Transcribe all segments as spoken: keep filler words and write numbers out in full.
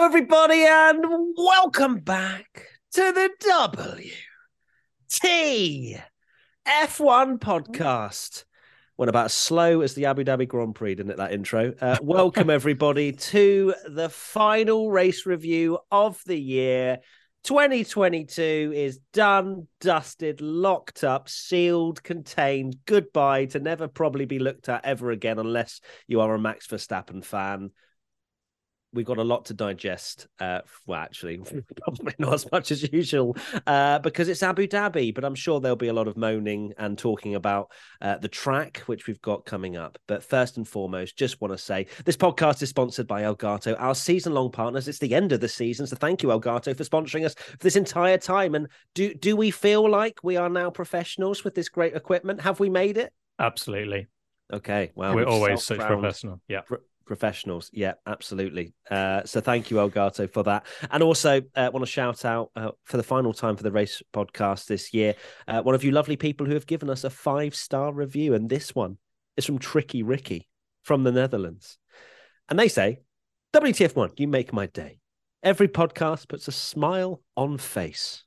Hello, everybody, and welcome back to the W T F one podcast. Went about as slow as the Abu Dhabi Grand Prix, didn't it, that intro? Uh, welcome, everybody, to the final race review of the year. twenty twenty-two is done, dusted, locked up, sealed, contained. Goodbye to never probably be looked at ever again unless you are a Max Verstappen fan. We've got a lot to digest. Uh, well, actually, probably not as much as usual uh, because it's Abu Dhabi, but I'm sure there'll be a lot of moaning and talking about uh, the track, which we've got coming up. But first and foremost, just want to say this podcast is sponsored by Elgato, our season-long partners. It's the end of the season, so thank you, Elgato, for sponsoring us for this entire time. And do, do we feel like we are now professionals with this great equipment? Have we made it? Absolutely. Okay, well, we're always such professional. Yeah. Pro- Professionals, yeah, absolutely. Uh, so thank you, Elgato, for that. And also uh, want to shout out uh, for the final time for the race podcast this year, uh, one of you lovely people who have given us a five-star review. And this one is from Tricky Ricky from the Netherlands. And they say, W T F one, you make my day. Every podcast puts a smile on face.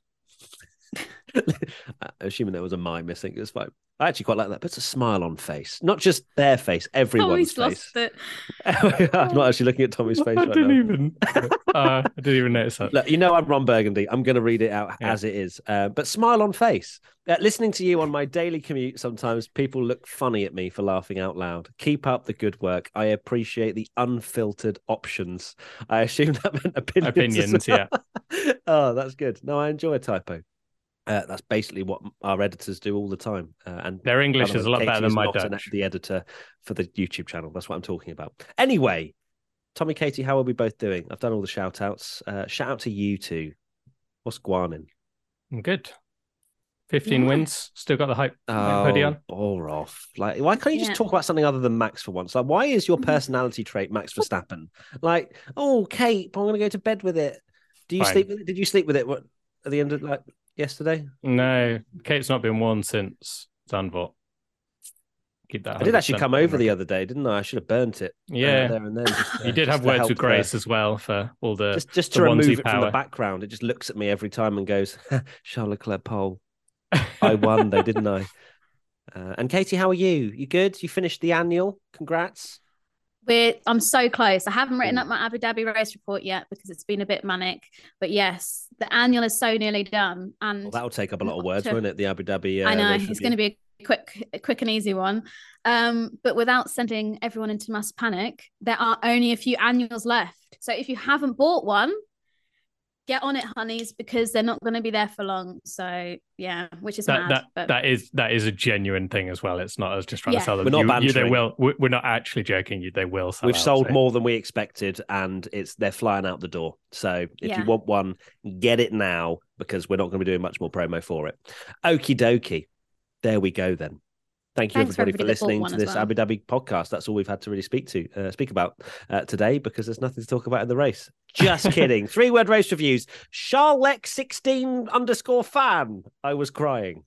Assuming there was a my missing, it's fine. I actually quite like that. Puts a smile on face, not just their face, everyone's Tommy's face. Lost it. I'm not actually looking at Tommy's face I right didn't now. even. uh, I didn't even notice that. Look, you know I'm Ron Burgundy. I'm going to read it out Yeah. as it is. Uh, but smile on face. Uh, listening to you on my daily commute, sometimes people look funny at me for laughing out loud. Keep up the good work. I appreciate the unfiltered options. I assume that meant opinions. Opinions, yeah. Oh, that's good. No, I enjoy a typo. Uh, that's basically what our editors do all the time. Uh, and Their English by the is way, a lot Katie better than is my not an- Dutch. the editor for the YouTube channel. That's what I'm talking about. Anyway, Tommy, Katie, how are we both doing? I've done all the shout outs. Uh, shout out to you two. What's Guanin? I'm good. fifteen Yeah. wins. Still got the hype hoodie on. bore off. Like, why can't you just Yeah. talk about something other than Max for once? Like, why is your personality trait Max Verstappen? Like, oh, Kate, I'm going to go to bed with it. Do you Fine. sleep with it? Did you sleep with it what, at the end of like yesterday? No, Kate's not been worn since Zandvoort. Keep that. I did actually one hundred percent come over the other day, didn't I? I should have burnt it. uh, Yeah. there and then. Just, uh, You did just have to words help, with uh, Grace as well for all the just just the to remove onesie it from power. the background. It just looks at me every time and goes, Charles Leclerc pole. I won though, didn't I? Uh, and Katie, how are you? You good? You finished the annual? Congrats. We're, I'm so close. I haven't written Ooh. up my Abu Dhabi race report yet because it's been a bit manic. But yes, the annual is so nearly done. And Well, that'll take up a lot of words, to- won't it? The Abu Dhabi. Uh, I know race it's review. going to be a quick, a quick and easy one. Um, but without sending everyone into mass panic, there are only a few annuals left. So if you haven't bought one, get on it, honeys, because they're not going to be there for long. So yeah, which is That mad. that but that is that is a genuine thing as well. It's not us just trying Yeah. to sell them. We're not you, you, they bantering. will. we- We're not actually joking. You, they will sell. We've out, sold so- more than we expected, and it's they're flying out the door. So if Yeah. you want one, get it now because we're not going to be doing much more promo for it. Okie dokie. There we go then. Thank you Thanks for everybody for everybody that bought listening one to as this well. Abu Dhabi podcast. That's all we've had to really speak to uh, speak about uh, today because there's nothing to talk about in the race. Just kidding. Three word race reviews. Charlec sixteen underscore fan. I was crying.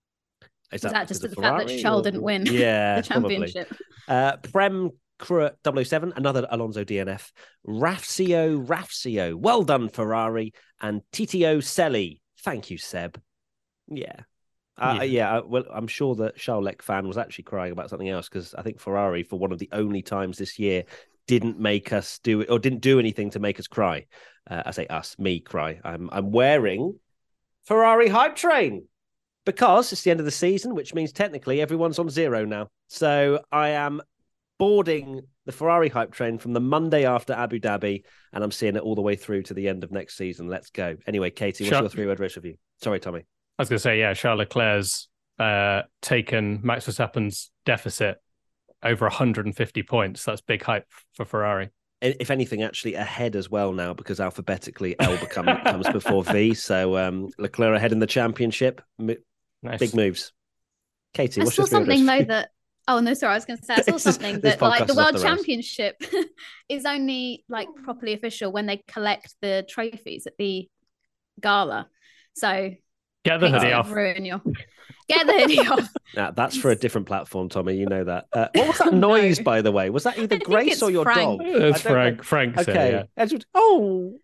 is that just because the of fact that Ferrari Charles or- didn't win Yeah, the probably. championship? Uh, Prem Crew double oh seven, another Alonso D N F. Rafcio Rafcio, well done Ferrari, and Tito Selly. Thank you, Seb. Yeah. Uh, Yeah. yeah, uh, well, I'm sure that Charles Leclerc fan was actually crying about something else because I think Ferrari, for one of the only times this year, didn't make us do it or didn't do anything to make us cry. Uh, I say us, me cry. I'm I'm wearing Ferrari hype train because it's the end of the season, which means technically everyone's on zero now. So I am boarding the Ferrari hype train from the Monday after Abu Dhabi, and I'm seeing it all the way through to the end of next season. Let's go. Anyway, Katie, what's Sure. your three-word race review? Sorry, Tommy. I was going to say, yeah, Charles Leclerc's uh, taken Max Verstappen's deficit over one hundred fifty points. That's big hype for Ferrari. If anything, actually ahead as well now because alphabetically L become, comes before V. So um, Leclerc ahead in the championship. M- Nice. Big moves. Katie, I what's saw your three-word race something though review? that. Oh no, sorry. I was going to say I saw This is- something this that like podcast the is off World the rails. Championship is only like properly official when they collect the trophies at the gala. So Get the hate hoodie to off. ruin your Get the hoodie off. Now, that's for a different platform, Tommy. You know that. Uh, what was that noise, No. by the way? Was that either I think Grace it's or your Frank. dog? That's I don't Frank. know. Frank said, Okay. yeah. Edgewood- Oh.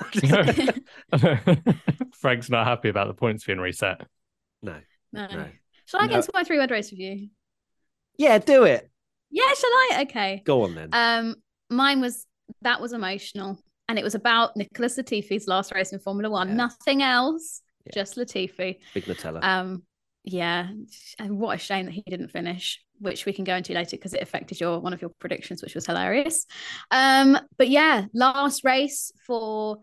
Frank's not happy about the points being reset. No. No. No. Shall I No. get into my three word race review? Yeah, do it. Yeah, shall I? Okay. Go on then. Um, mine was that was emotional, and it was about Nicholas Latifi's last race in Formula One. Yeah. Nothing else, Yeah. just Latifi. Big Nutella. Um, yeah, and what a shame that he didn't finish, which we can go into later because it affected your one of your predictions, which was hilarious. Um, but yeah, last race for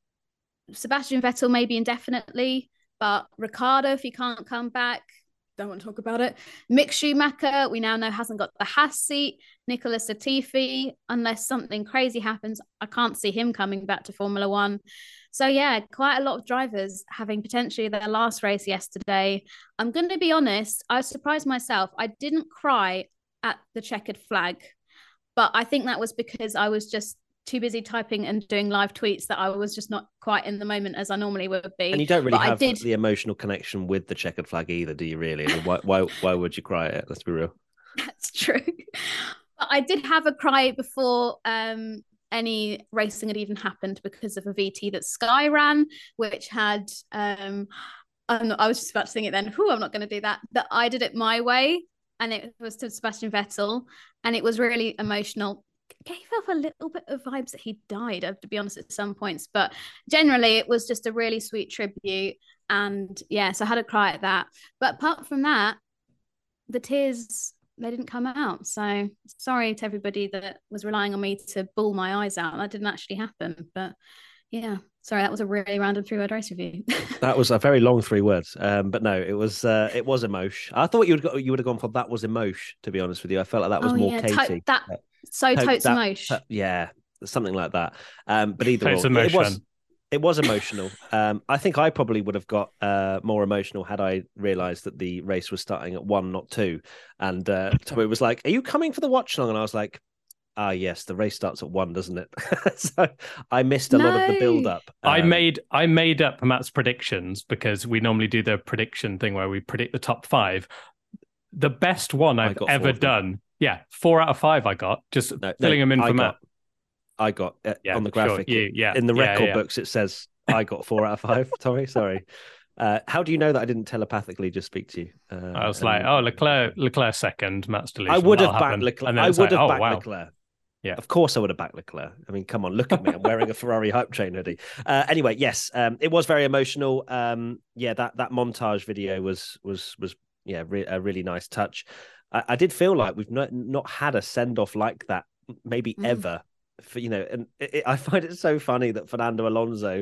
Sebastian Vettel, maybe indefinitely, but Ricciardo, if he can't come back, don't want to talk about it. Mick Schumacher, we now know hasn't got the Haas seat. Nicholas Latifi, unless something crazy happens, I can't see him coming back to Formula One. So yeah, quite a lot of drivers having potentially their last race yesterday. I'm going to be honest, I surprised myself. I didn't cry at the checkered flag, but I think that was because I was just too busy typing and doing live tweets that I was just not quite in the moment as I normally would be. And you don't really but have I did... the emotional connection with the checkered flag either, do you really? I mean, why, why, why would you cry at it? Let's be real. That's true. But I did have a cry before um, any racing had even happened because of a V T that Sky ran, which had, um, I'm not, I was just about to sing it then. Whew, I'm not going to do that. That I did it my way. And it was to Sebastian Vettel. And it was really emotional. Gave off a little bit of vibes that he died, to be honest, at some points. But generally, it was just a really sweet tribute. And yeah, so I had a cry at that. But apart from that, the tears, they didn't come out. So sorry to everybody that was relying on me to bawl my eyes out. That didn't actually happen. But yeah, sorry, that was a really random three-word race review. That was a very long three words. Um, but no, it was uh, it was emotion. I thought you would go, you would have gone for that was emotion, to be honest with you. I felt like that was oh, more yeah, Katie. To- that so To- totes that- emotion. to- yeah, something like that. Um, but either Totes or, it was emotion. it was emotional. Um, I think I probably would have got uh, more emotional had I realised that the race was starting at one, not two. And uh, Tommy was like, "Are you coming for the watch long?" And I was like, "Ah, yes, the race starts at one, doesn't it?" So I missed a lot of the No. build up. I made I made up Matt's predictions because we normally do the prediction thing where we predict the top five. The best one I I've got four ever of them. done. Yeah, four out of five I got. Just No, filling no, them in I for got, Matt. I got uh, Yeah, on the sure. graphic. You- yeah, in the yeah, record yeah. books, it says I got four out of five. Tommy, sorry. Uh, how do you know that I didn't telepathically just speak to you? Uh, I was and- like, oh, Leclerc, Leclerc second, Matt's delusional. I would have That'll backed happen. Leclerc. And then I it's would like, have oh, backed wow. Leclerc. Yeah. Of course I would have backed Leclerc. I mean, come on, look at me. I'm wearing a Ferrari hype train hoodie. Uh, anyway, yes, um, it was very emotional. Um, yeah, that that montage video was was was yeah re- a really nice touch. I, I did feel like we've not not had a send off like that maybe Mm. ever. For, you know, and it, it, I find it so funny that Fernando Alonso,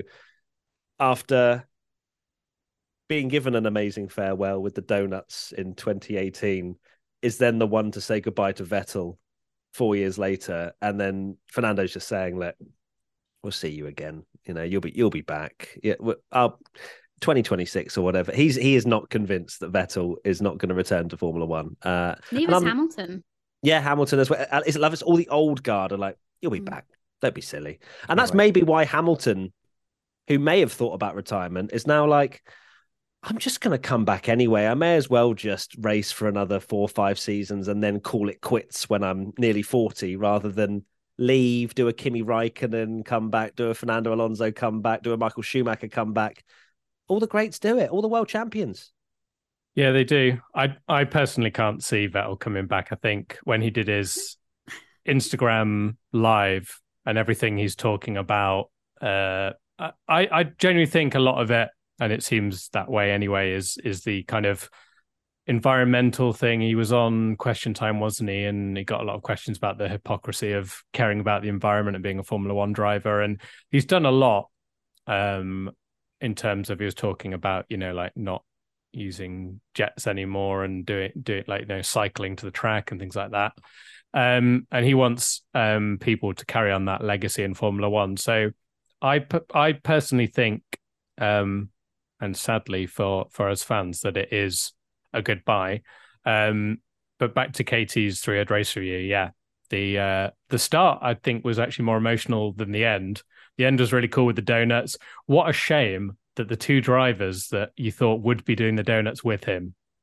after being given an amazing farewell with the donuts in twenty eighteen, is then the one to say goodbye to Vettel four years later, and then Fernando's just saying, "Look, we'll see you again. You know, you'll be you'll be back. Yeah, I'll twenty twenty-six or whatever." He's he is not convinced that Vettel is not going to return to Formula One. Uh, Neither is Hamilton. Yeah, Hamilton as well. It's love. It's all the old guard are like, "You'll be Mm. back. Don't be silly." And that's Right. maybe why Hamilton, who may have thought about retirement, is now like, I'm just going to come back anyway. I may as well just race for another four or five seasons and then call it quits when I'm nearly forty, rather than leave, do a Kimi Raikkonen come back, do a Fernando Alonso come back, do a Michael Schumacher come back. All the greats do it. All the world champions. Yeah, they do. I I personally can't see Vettel coming back. I think when he did his Instagram live and everything he's talking about, uh, I I genuinely think a lot of it, and it seems that way anyway, is is the kind of environmental thing. He was on Question Time, wasn't he? And he got a lot of questions about the hypocrisy of caring about the environment and being a Formula One driver. And he's done a lot um, in terms of, he was talking about, you know, like not using jets anymore and doing do it like, you know, cycling to the track and things like that. Um, and he wants um, people to carry on that legacy in Formula One. So I I personally think, um, and sadly for for us fans, that it is a goodbye. Um, but back to Katie's three-head race review, yeah. The uh, the start, I think, was actually more emotional than the end. The end was really cool with the donuts. What a shame that the two drivers that you thought would be doing the donuts with him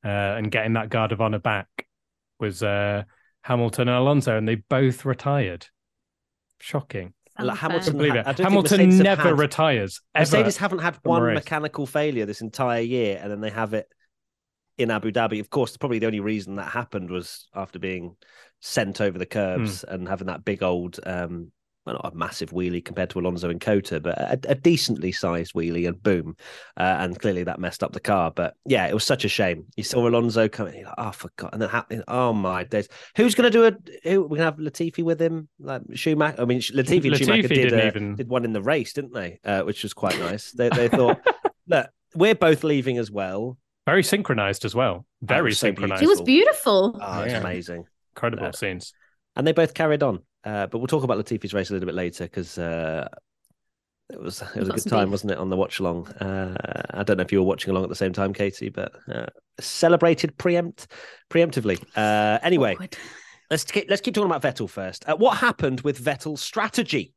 uh, and getting that guard of honor back was uh, Hamilton and Alonso, and they both retired. Shocking. Like Hamilton, believe it. I don't Hamilton think Mercedes never have had, retires. Ever Mercedes haven't had one race. mechanical failure this entire year, and then they have it in Abu Dhabi. Of course, probably the only reason that happened was after being sent over the curbs mm. and having that big old, um, well, not a massive wheelie compared to Alonso and Cota, but a, a decently sized wheelie, and boom. Uh, and clearly that messed up the car. But yeah, it was such a shame. You saw Alonso coming, you're like, oh, for God. And then happening, oh my days. Who's going to do a, who, we're going to have Latifi with him? Like Schumacher? I mean, Latifi and Latifi Schumacher did, uh, even... did one in the race, didn't they? Uh, which was quite nice. They, they thought, look, we're both leaving as well. Very synchronized as well. Very so synchronized. It was beautiful. Oh, it's yeah. amazing. Incredible uh, scenes. And they both carried on. Uh, but we'll talk about Latifi's race a little bit later because uh, it was it was a good time, beef. wasn't it, on the watch along? Uh, I don't know if you were watching along at the same time, Katie, but uh, celebrated preempt preemptively. Uh, anyway, Awkward. let's keep, let's keep talking about Vettel first. Uh, what happened with Vettel's strategy?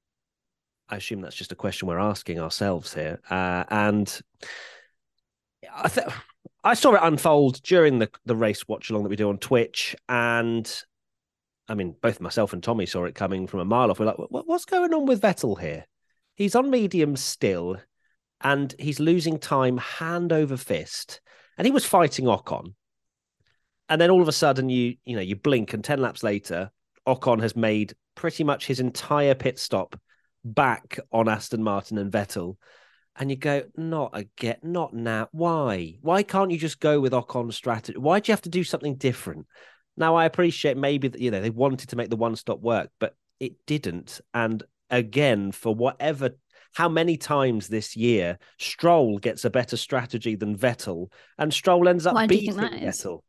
I assume that's just a question we're asking ourselves here, uh, and I th- I saw it unfold during the the race watch along that we do on Twitch, and. I mean, both myself and Tommy saw it coming from a mile off. We're like, what's going on with Vettel here? He's on medium still, and he's losing time hand over fist. And he was fighting Ocon. And then all of a sudden, you you know, you blink, and ten laps later, Ocon has made pretty much his entire pit stop back on Aston Martin and Vettel. And you go, not again, not now. Why? Why can't you just go with Ocon's strategy? Why do you have to do something different? Now, I appreciate maybe that, you know, they wanted to make the one-stop work, but it didn't. And again, for whatever, how many times this year, Stroll gets a better strategy than Vettel, and Stroll ends up Why beating do you think that Vettel.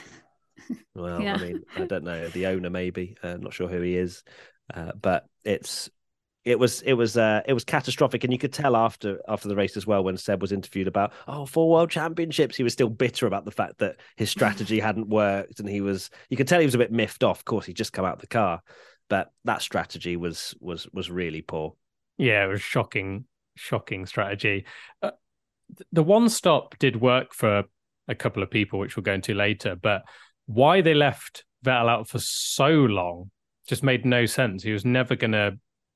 Is? Well, yeah. I mean, I don't know. The owner, maybe. Uh, I'm not sure who he is. Uh, but it's... It was it was uh, it was catastrophic, and you could tell after after the race as well when Seb was interviewed about oh four world championships, he was still bitter about the fact that his strategy hadn't worked, and he was you could tell he was a bit miffed off. Of course, he'd just come out of the car, but that strategy was was was really poor. Yeah, it was shocking, shocking strategy. Uh, the one stop did work for a couple of people, which we'll go into later, but why they left Vettel out for so long just made no sense. He was never going to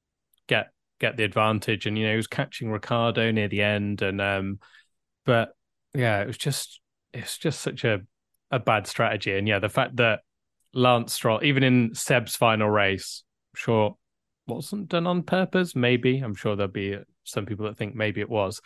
get get the advantage, and you know he was catching Ricciardo near the end, and um but yeah it was just it's just such a a bad strategy. And yeah, the fact that Lance Stroll, even in Seb's final race, I'm sure wasn't done on purpose. Maybe I'm sure there'll be some people that think maybe it was,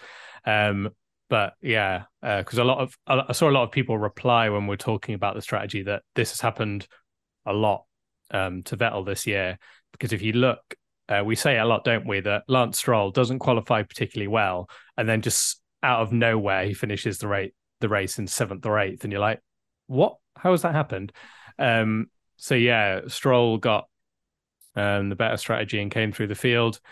um but yeah, because uh, a lot of I saw a lot of people reply when we're talking about the strategy that this has happened a lot um to Vettel this year, because if you look, Uh, we say a lot, don't we, that Lance Stroll doesn't qualify particularly well, and then just out of nowhere he finishes the race the race in seventh or eighth, and you're like, what? How has that happened? Um, so yeah, Stroll got um, the better strategy and came through the field,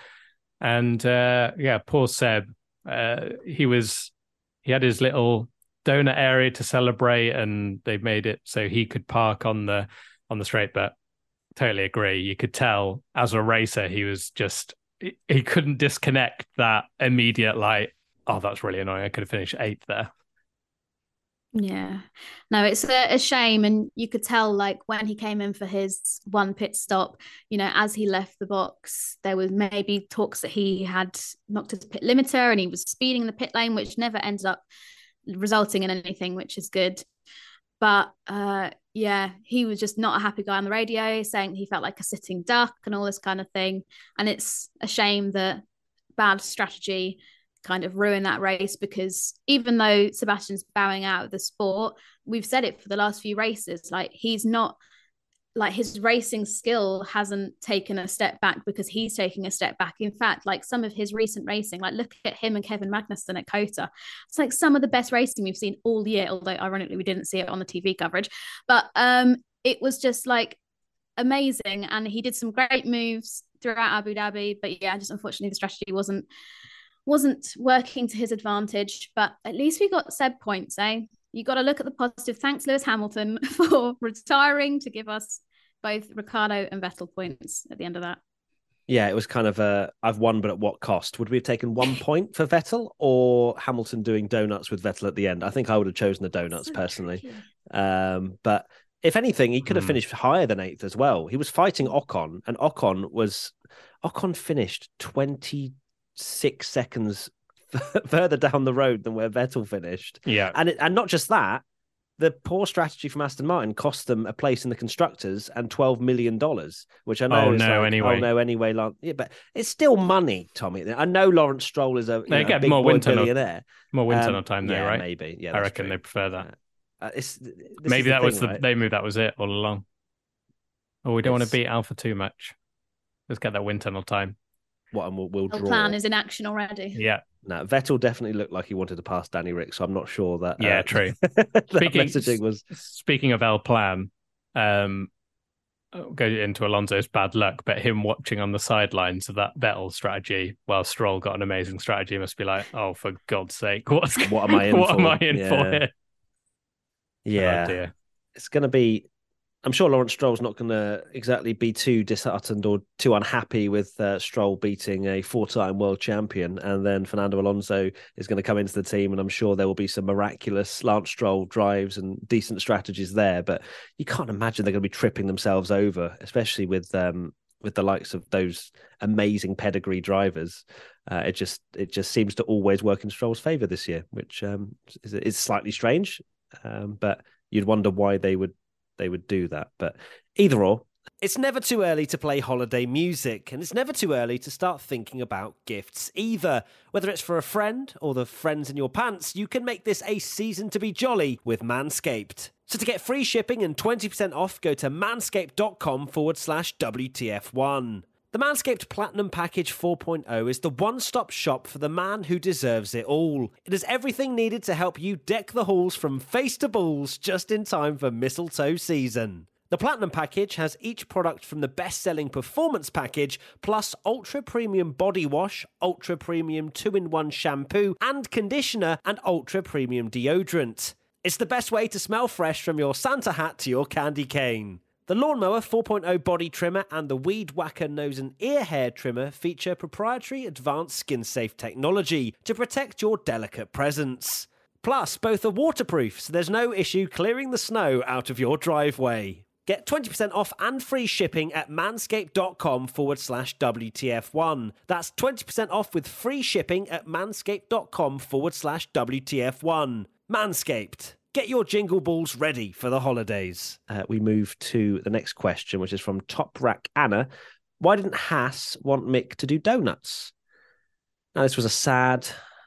and uh, yeah, poor Seb. Uh, he was he had his little donut area to celebrate, and they made it so he could park on the on the straight, but. Totally agree. You could tell as a racer, he was just, he couldn't disconnect that immediate, like, oh, that's really annoying. I could have finished eighth there. Yeah. No, it's a, a shame. And you could tell, like, when he came in for his one pit stop, you know, as he left the box, there was maybe talks that he had knocked his pit limiter and he was speeding in the pit lane, which never ended up resulting in anything, which is good. But uh, yeah, he was just not a happy guy on the radio, saying he felt like a sitting duck and all this kind of thing. And it's a shame that bad strategy kind of ruined that race, because even though Sebastian's bowing out of the sport, we've said it for the last few races, like he's not, like his racing skill hasn't taken a step back because he's taking a step back. In fact, like some of his recent racing, like look at him and Kevin Magnussen at Cota. It's like some of the best racing we've seen all year, although ironically we didn't see it on the T V coverage. But um, it was just like amazing. And he did some great moves throughout Abu Dhabi. But yeah, just unfortunately the strategy wasn't wasn't working to his advantage. But at least we got Seb points, eh? You got to look at the positive. Thanks, Lewis Hamilton, for retiring to give us both Ricciardo and Vettel points at the end of that. Yeah, it was kind of a I've won, but at what cost? Would we have taken one point for Vettel or Hamilton doing donuts with Vettel at the end? I think I would have chosen the donuts So personally. tricky. Um, but if anything, he could have Hmm. finished higher than eighth as well. He was fighting Ocon, and Ocon was Ocon finished twenty-six seconds further down the road than where Vettel finished. Yeah. And it, and not just that, the poor strategy from Aston Martin cost them a place in the constructors and twelve million dollars, which I know Oh, is no, like, anyway. oh no, anyway, like, yeah, but it's still money, Tommy. I know Lawrence Stroll is a, you They know, a get big more boy wind tunnel- billionaire. More wind Um, tunnel time there, yeah, right? maybe. Yeah, I that's reckon true. they prefer that. Yeah. Uh, it's, this Maybe is the that was thing, the right? they knew that was it all along. Oh, we don't want It's- to beat Alpha too much. Let's get that wind tunnel time. What and we'll, we'll The draw. plan is in action already. Yeah. No, Vettel definitely looked like he wanted to pass Danny Rick, so I'm not sure that. Yeah, uh, true. that Speaking- messaging was. Speaking of El Plan, um, I'll go into Alonso's bad luck, but him watching on the sidelines of that Vettel strategy while Stroll got an amazing strategy must be like, oh, for God's sake, what's What am I in what for? am I in Yeah. for here? Yeah, Oh, dear. it's going to be. I'm sure Lawrence Stroll's not going to exactly be too disheartened or too unhappy with uh, Stroll beating a four-time world champion, and then Fernando Alonso is going to come into the team, and I'm sure there will be some miraculous Lance Stroll drives and decent strategies there. But you can't imagine they're going to be tripping themselves over, especially with um, with the likes of those amazing pedigree drivers. Uh, it just it just seems to always work in Stroll's favour this year, which um, is, is slightly strange. Um, but you'd wonder why they would. they would do that. But either or, it's never too early to play holiday music, and it's never too early to start thinking about gifts either. Whether it's for a friend or the friends in your pants, you can make this a season to be jolly with Manscaped. So to get free shipping and twenty percent off, go to manscaped.com forward slash WTF1. The Manscaped Platinum Package four point oh is the one-stop shop for the man who deserves it all. It has everything needed to help you deck the halls from face to balls just in time for mistletoe season. The Platinum Package has each product from the best-selling Performance Package, plus ultra-premium body wash, ultra-premium two-in-one shampoo and conditioner, and ultra-premium deodorant. It's the best way to smell fresh from your Santa hat to your candy cane. The Lawnmower four point oh body trimmer and the Weed Whacker nose and ear hair trimmer feature proprietary advanced skin-safe technology to protect your delicate presence. Plus, both are waterproof, so there's no issue clearing the snow out of your driveway. Get twenty percent off and free shipping at manscaped.com forward slash WTF1. That's twenty percent off with free shipping at manscaped.com forward slash WTF1. Manscaped. Get your jingle balls ready for the holidays. Uh, we move to the next question, which is from Top Rack Anna. Why didn't Haas want Mick to do donuts? Now, this was a sad,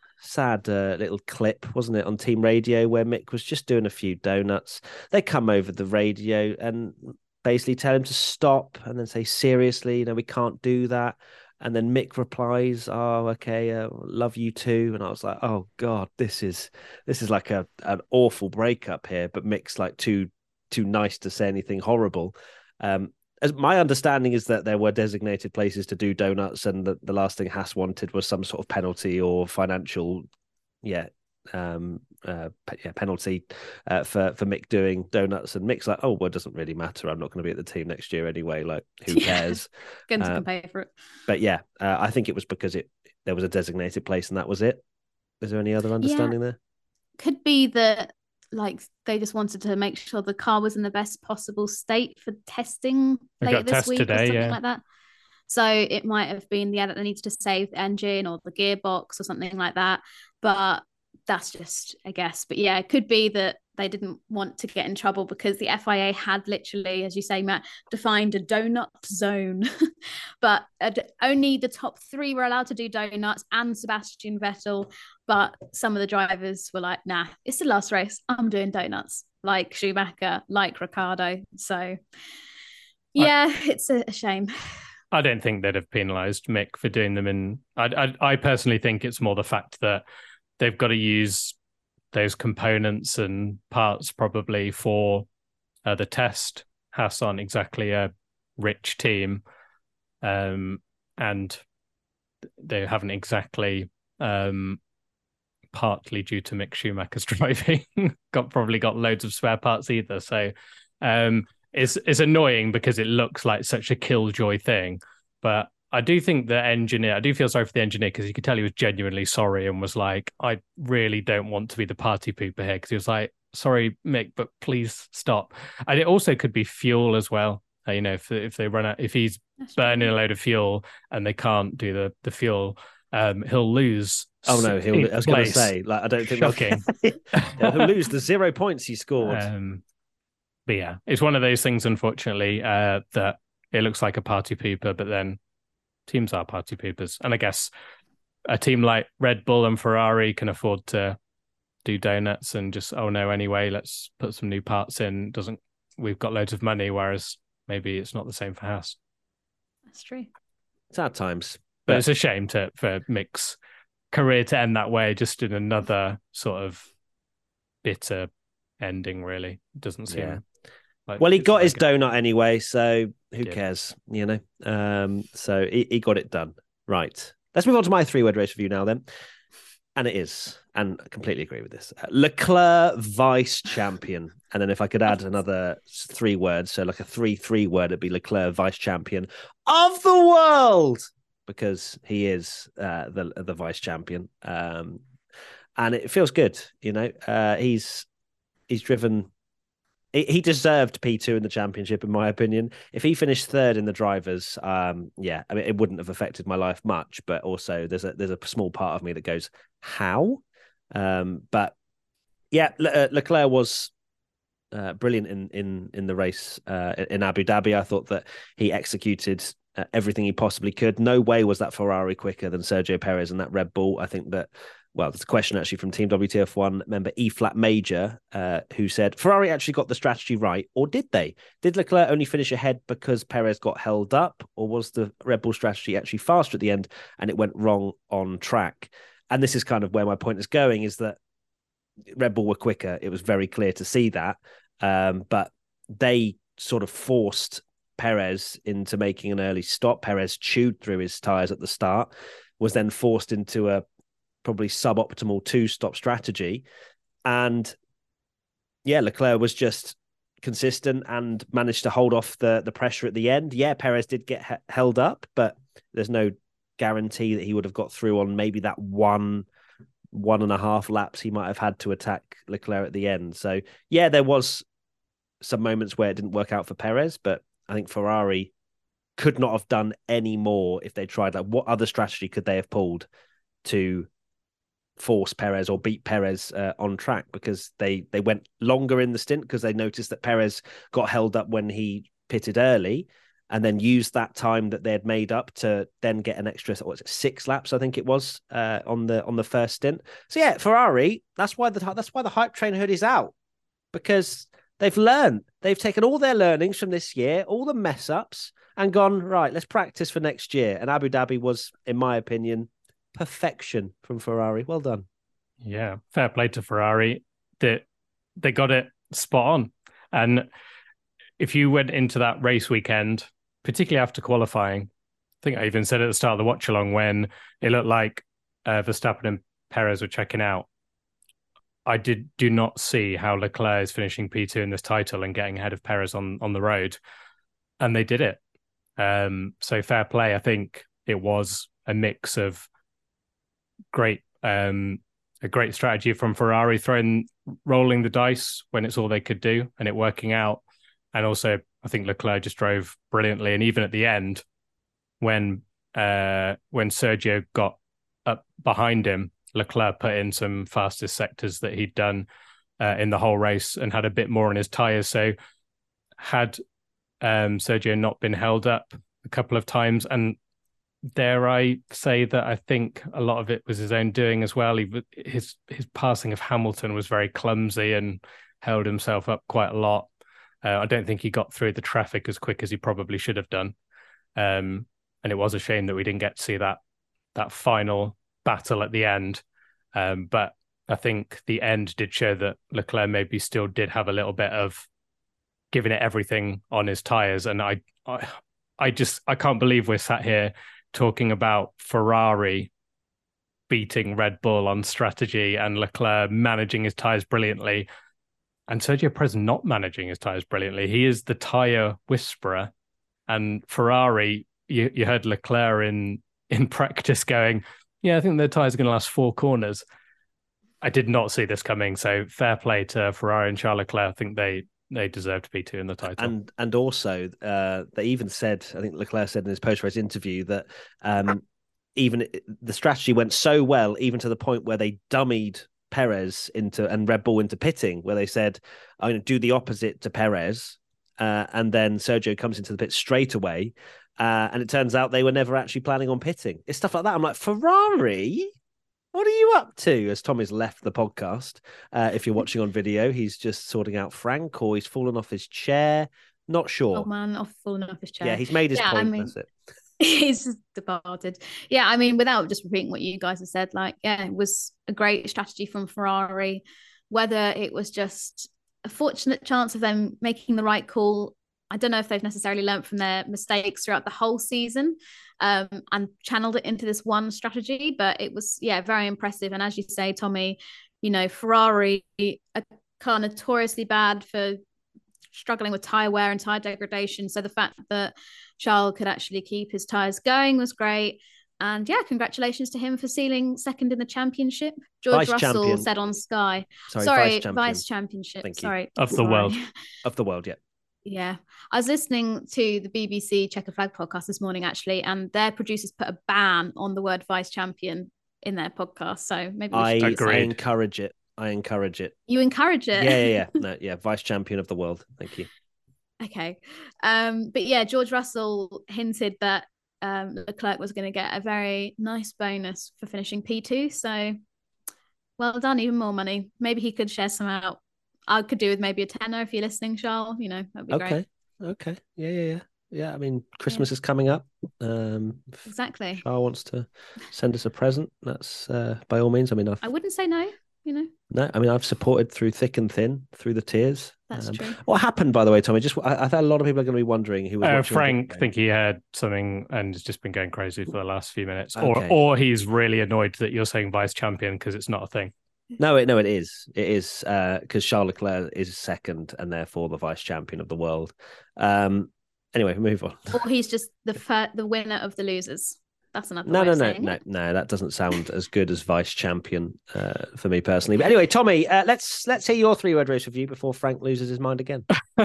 sad uh, little clip, wasn't it, on team radio where Mick was just doing a few donuts. They come over the radio and basically tell him to stop and then say, seriously, you know, we can't do that. And then Mick replies, "Oh, okay, uh, love you too." And I was like, "Oh God, this is this is like a an awful breakup here." But Mick's like too too nice to say anything horrible. Um, as my understanding is that there were designated places to do donuts, and the, the last thing Haas wanted was some sort of penalty or financial, yeah, um, uh, pe- yeah, penalty uh, for for Mick doing donuts. And Mick's like, "Oh, well, it doesn't really matter. I'm not going to be at the team next year anyway. Like, who Yeah. cares?" Gunther Uh, can pay for it. But yeah, uh, I think it was because it there was a designated place and that was it. Is there any other understanding there? Could be that like they just wanted to make sure the car was in the best possible state for testing They later got this test week today, or something yeah. like that. So it might have been yeah that they needed to save the engine or the gearbox or something like that. But that's just a guess. But yeah, it could be that they didn't want to get in trouble because the F I A had literally, as you say, Matt, defined a donut zone. But uh, only the top three were allowed to do donuts and Sebastian Vettel. But some of the drivers were like, nah, it's the last race. I'm doing donuts, like Schumacher, like Ricciardo. So yeah, it's a, a shame. I don't think they'd have penalised Mick for doing them in. I, I I personally think it's more the fact that they've got to use those components and parts probably for uh, the test. Haas aren't exactly a rich team, um, and they haven't exactly, um, partly due to Mick Schumacher's driving, got probably got loads of spare parts either. So um, it's it's annoying because it looks like such a killjoy thing, but I do think the engineer, I do feel sorry for the engineer because you could tell he was genuinely sorry and was like, I really don't want to be the party pooper here, because he was like, sorry, Mick, but please stop. And it also could be fuel as well. Uh, you know, if if they run out, if he's That's burning true. a load of fuel and they can't do the, the fuel, um, he'll lose. Oh no, he'll. I was going to say, like, I don't think shocking. yeah, he'll lose the zero points he scored. Um, but yeah, it's one of those things, unfortunately, uh, that it looks like a party pooper, but then teams are party poopers, and I guess a team like Red Bull and Ferrari can afford to do donuts and just, oh no, anyway, let's put some new parts in. Doesn't we've got loads of money, whereas maybe it's not the same for Haas. That's true. It's hard times, but, but it's a shame to for Mick's career to end that way, just in another sort of bitter ending. Really, it doesn't seem. Yeah. Like well, he got his good. donut anyway, so who Yeah. cares? You know. Um, so he, he got it done. Right. Let's move on to my three-word race review now, then. And it is, and I completely agree with this. Leclerc vice champion. And then if I could add another three words, so like a three three word, it'd be Leclerc vice champion of the world, because he is uh, the the vice champion. Um, and it feels good, you know. Uh, he's he's driven. He, he deserved P two in the championship, in my opinion. If he finished third in the drivers, um, yeah, I mean, it wouldn't have affected my life much. But also, there's a there's a small part of me that goes, how? Um, but yeah, Le- uh, Leclerc was uh, brilliant in in in the race uh, in Abu Dhabi. I thought that he executed uh, everything he possibly could. No way was that Ferrari quicker than Sergio Perez and that Red Bull. I think that. Well, there's a question actually from Team W T F one member E Flat Major, uh, who said Ferrari actually got the strategy right, or did they? Did Leclerc only finish ahead because Perez got held up, or was the Red Bull strategy actually faster at the end and it went wrong on track? And this is kind of where my point is going, is that Red Bull were quicker. It was very clear to see that, um, but they sort of forced Perez into making an early stop. Perez chewed through his tyres at the start, was then forced into a probably suboptimal two-stop strategy. And yeah, Leclerc was just consistent and managed to hold off the, the pressure at the end. Yeah, Perez did get he- held up, but there's no guarantee that he would have got through on maybe that one, one and a half laps he might have had to attack Leclerc at the end. So yeah, there was some moments where it didn't work out for Perez, but I think Ferrari could not have done any more if they tried. Like, what other strategy could they have pulled to force Perez or beat Perez uh, on track? Because they they went longer in the stint because they noticed that Perez got held up when he pitted early, and then used that time that they had made up to then get an extra, what's it, six laps, I think it was, uh, on the on the first stint. So yeah, Ferrari, that's why the that's why the hype train hood is out, because they've learned. They've taken all their learnings from this year, all the mess ups, and gone, right, let's practice for next year. And Abu Dhabi was, in my opinion, perfection from Ferrari. Well done. Yeah, fair play to Ferrari. They, they got it spot on. And if you went into that race weekend, particularly after qualifying, I think I even said at the start of the watch along when it looked like uh, Verstappen and Perez were checking out, I did do not see how Leclerc is finishing P two in this title and getting ahead of Perez on, on the road. And they did it. Um, so fair play. I think it was a mix of great, um, a great strategy from Ferrari, throwing, rolling the dice when it's all they could do and it working out. And also, I think Leclerc just drove brilliantly. And even at the end, when uh, when Sergio got up behind him, Leclerc put in some fastest sectors that he'd done uh, in the whole race and had a bit more on his tyres. So had um, Sergio not been held up a couple of times, and dare I say that I think a lot of it was his own doing as well. He, his his passing of Hamilton was very clumsy and held himself up quite a lot. Uh, I don't think he got through the traffic as quick as he probably should have done. Um, and it was a shame that we didn't get to see that that final battle at the end. Um, but I think the end did show that Leclerc maybe still did have a little bit of giving it everything on his tyres. And I, I, I just, I can't believe we're sat here talking about Ferrari beating Red Bull on strategy and Leclerc managing his tyres brilliantly, and Sergio Perez not managing his tyres brilliantly. He is the tyre whisperer, and Ferrari, you, you heard Leclerc in, in practice going, yeah, I think the tyres are going to last four corners. I did not see this coming. So fair play to Ferrari and Charles Leclerc. I think they they deserve to be two in the title. And and also, uh, they even said, I think Leclerc said in his post-race interview that um, even the strategy went so well, even to the point where they dummied Perez into and Red Bull into pitting, where they said, I'm going to do the opposite to Perez. Uh, and then Sergio comes into the pit straight away. Uh, and it turns out they were never actually planning on pitting. It's stuff like that. I'm like, Ferrari? What are you up to? As Tommy's left the podcast. Uh, if you're watching on video, he's just sorting out Frank, or he's fallen off his chair. Not sure. Oh man, off falling off his chair. Yeah, he's made his yeah, point. I mean, That's it. He's just departed. Yeah, I mean, without just repeating what you guys have said, like, yeah, it was a great strategy from Ferrari. Whether it was just a fortunate chance of them making the right call, I don't know if they've necessarily learned from their mistakes throughout the whole season um, and channeled it into this one strategy. But it was, yeah, very impressive. And as you say, Tommy, you know, Ferrari are kind of notoriously bad for struggling with tyre wear and tyre degradation. So the fact that Charles could actually keep his tyres going was great. And yeah, congratulations to him for sealing second in the championship. George Vice Russell champion. said on Sky. Sorry, Sorry, vice champion. vice championship. Thank you. Sorry. Of the Sorry. world. Of the world, yeah. Yeah. I was listening to the B B C Checker Flag podcast this morning, actually, and their producers put a ban on the word vice champion in their podcast. So maybe we I, should I encourage it. I encourage it. You encourage it? Yeah, yeah, yeah. No, yeah, vice champion of the world. Thank you. Okay. Um, but yeah, George Russell hinted that um, Leclerc was going to get a very nice bonus for finishing P two. So well done, even more money. Maybe he could share some out. I could do with maybe a tenner if you're listening, Charles. You know, that'd be okay. great. Okay. Yeah, yeah, yeah. Yeah, I mean, Christmas yeah. is coming up. Um, exactly. Charles wants to send us a present. That's uh, by all means. I mean, I've... I wouldn't say no. You know. No, I mean, I've supported through thick and thin, through the tears. That's um, true. What happened, by the way, Tommy? Just I, I thought a lot of people are going to be wondering who was uh, watching. Frank. I think he heard something and has just been going crazy for the last few minutes, okay. or or he's really annoyed that you're saying vice champion because it's not a thing. No, it no, it is. It is because uh, Charles Leclerc is second and therefore the vice champion of the world. Um, anyway, move on. Or he's just the fir- the winner of the losers. That's another no, way no, of no, saying no, it. no. That doesn't sound as good as vice champion uh, for me personally. But anyway, Tommy, uh, let's let's hear your three word race review before Frank loses his mind again.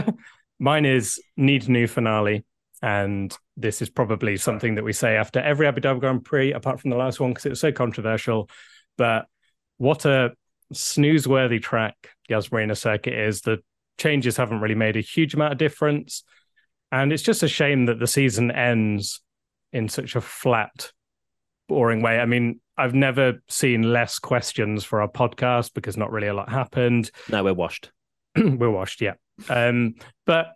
Mine is need new finale, and this is probably something that we say after every Abu Dhabi Grand Prix, apart from the last one because it was so controversial. But what a snooze-worthy track Yas Marina circuit is. The changes haven't really made a huge amount of difference, and it's just a shame that the season ends in such a flat, boring way. I mean, I've never seen less questions for our podcast because not really a lot happened. No, we're washed. We're washed, yeah. Um, but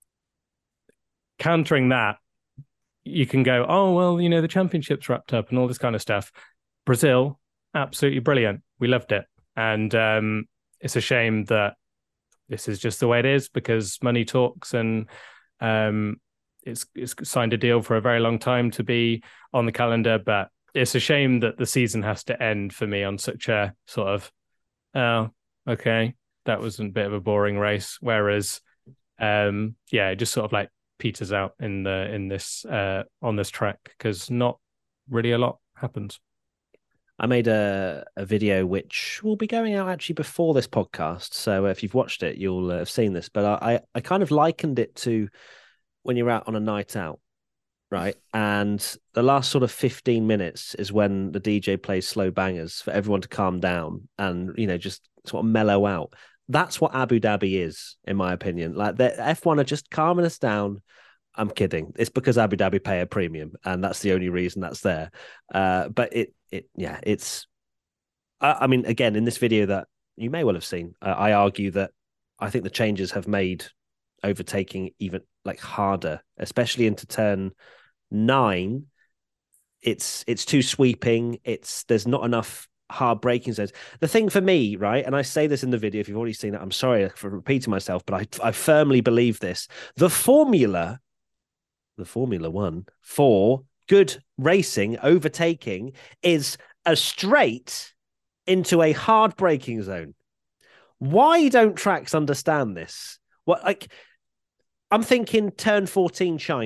countering that, you can go, oh, well, you know, the championship's wrapped up and all this kind of stuff. Brazil, absolutely brilliant. We loved it. And um, it's a shame that this is just the way it is because money talks and um, it's, it's signed a deal for a very long time to be on the calendar. But it's a shame that the season has to end for me on such a sort of, oh, okay, that was a bit of a boring race. Whereas, um, yeah, it just sort of like peters out in the in this uh, on this track because not really a lot happens. I made a, a video which will be going out actually before this podcast. So if you've watched it, you'll uh, have seen this. But I, I kind of likened it to when you're out on a night out, right? And the last sort of fifteen minutes is when the D J plays slow bangers for everyone to calm down and, you know, just sort of mellow out. That's what Abu Dhabi is, in my opinion. Like the F one are just calming us down. I'm kidding. It's because Abu Dhabi pay a premium, and that's the only reason that's there. Uh, but it, it, yeah, it's. I, I mean, again, in this video that you may well have seen, uh, I argue that I think the changes have made overtaking even like harder, especially into turn nine. It's it's too sweeping. It's there's not enough hard braking zones. The thing for me, right, and I say this in the video, if you've already seen it, I'm sorry for repeating myself, but I, I firmly believe this. The formula, the Formula One for good racing, overtaking, is a straight into a hard braking zone. Why don't tracks understand this? What, like, I'm thinking turn fourteen China.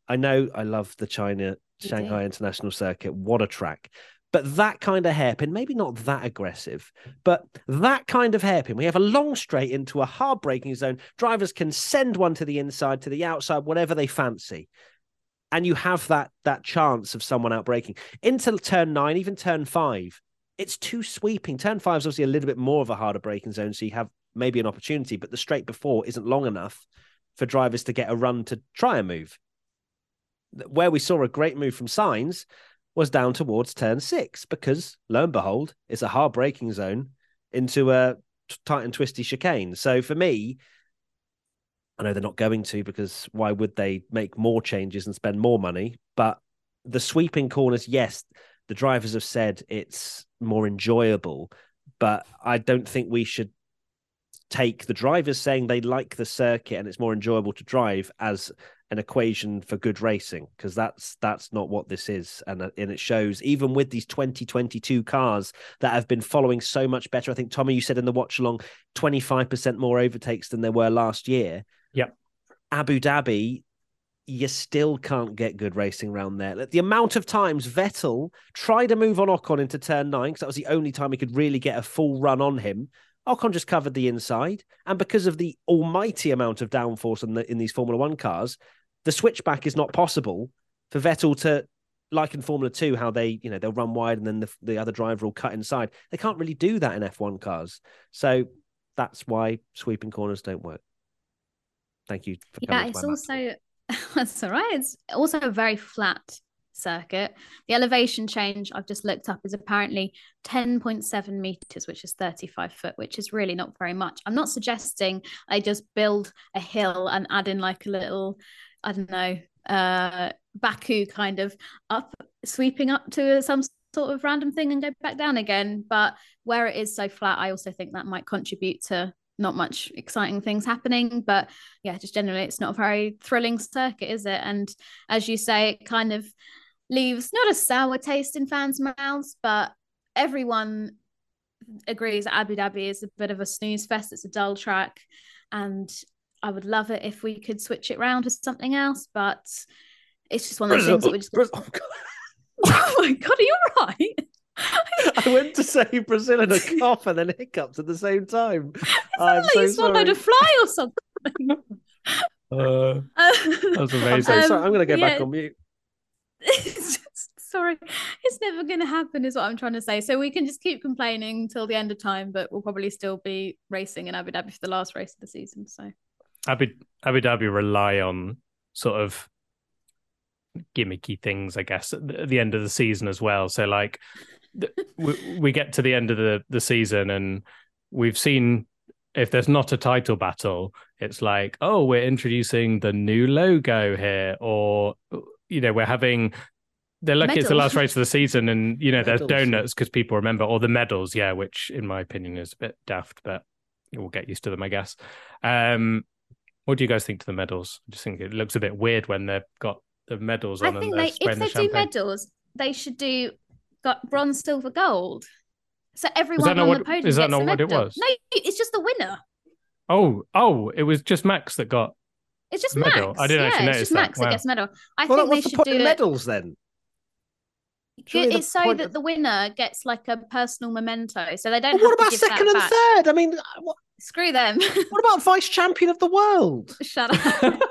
I know I love the China Shanghai International Circuit. What a track. But that kind of hairpin, maybe not that aggressive, but that kind of hairpin, we have a long straight into a hard braking zone. Drivers can send one to the inside, to the outside, whatever they fancy. And you have that that chance of someone out braking. Into turn nine, even turn five, it's too sweeping. Turn five is obviously a little bit more of a harder braking zone, so you have maybe an opportunity, but the straight before isn't long enough for drivers to get a run to try a move. Where we saw a great move from Sainz was down towards turn six, because lo and behold, it's a hard braking zone into a tight and twisty chicane. So for me, I know they're not going to, because why would they make more changes and spend more money? But the sweeping corners, yes, the drivers have said it's more enjoyable, but I don't think we should take the drivers saying they like the circuit and it's more enjoyable to drive as an equation for good racing, because that's that's not what this is. And, and it shows even with these twenty twenty-two cars that have been following so much better. I think, Tommy, you said in the watch along, twenty-five percent more overtakes than there were last year. Yep. Abu Dhabi, you still can't get good racing around there. The amount of times Vettel tried to move on Ocon into turn nine, because that was the only time he could really get a full run on him. Ocon just covered the inside. And because of the almighty amount of downforce in, the, in these Formula One cars, the switchback is not possible for Vettel to, like in Formula Two, how they, you know, they'll run wide and then the, the other driver will cut inside. They can't really do that in F one cars. So that's why sweeping corners don't work. Thank you. For yeah, it's also, that's all right. It's also a very flat circuit. The elevation change I've just looked up is apparently ten point seven meters, which is thirty-five foot, which is really not very much. I'm not suggesting I just build a hill and add in like a little, I don't know, uh, Baku kind of up, sweeping up to some sort of random thing and go back down again. But where it is so flat, I also think that might contribute to not much exciting things happening. But yeah, just generally, it's not a very thrilling circuit, is it? And as you say, it kind of leaves not a sour taste in fans' mouths, but everyone agrees that Abu Dhabi is a bit of a snooze fest. It's a dull track, and I would love it if we could switch it around to something else, but it's just one of those things that we just... Brazil. Oh my God, are you all right? I went to say Brazil in a cough and then hiccups at the same time. I'm like so you swallowed sorry. a fly or something. Uh, that was I'm amazing. so sorry. I'm going to go yeah. back on mute. It's just, sorry, it's never going to happen is what I'm trying to say. So we can just keep complaining till the end of time, but we'll probably still be racing in Abu Dhabi for the last race of the season. So Abu, Abu Dhabi rely on sort of gimmicky things, I guess, at the, at the end of the season as well. So like we, we get to the end of the, the season and we've seen, if there's not a title battle, it's like, oh, we're introducing the new logo here, or, you know, we're having, they're lucky Medal. it's the last race of the season and, you know, Medals, there's donuts because people remember, or the medals, yeah, which in my opinion is a bit daft, but we'll get used to them, I guess. Um, what do you guys think to the medals? I just think it looks a bit weird when they've got the medals on. I think and they, they're spraying if they the do champagne. medals, they should do got bronze, silver, gold. So everyone that not on what- the podium is that gets not a what it medal. was? No, it's just the winner. Oh, oh, it was just Max that got. It's just Medal? Max. I didn't yeah, actually it's notice just that. Max Wow. that gets a medal. I Well, think they what's the should point do of it. medals then? Surely the It's so point that of- the winner gets like a personal memento, so they don't But have what to about give second that and back. third? I mean, what, Screw them. what about vice champion of the world? Shut up.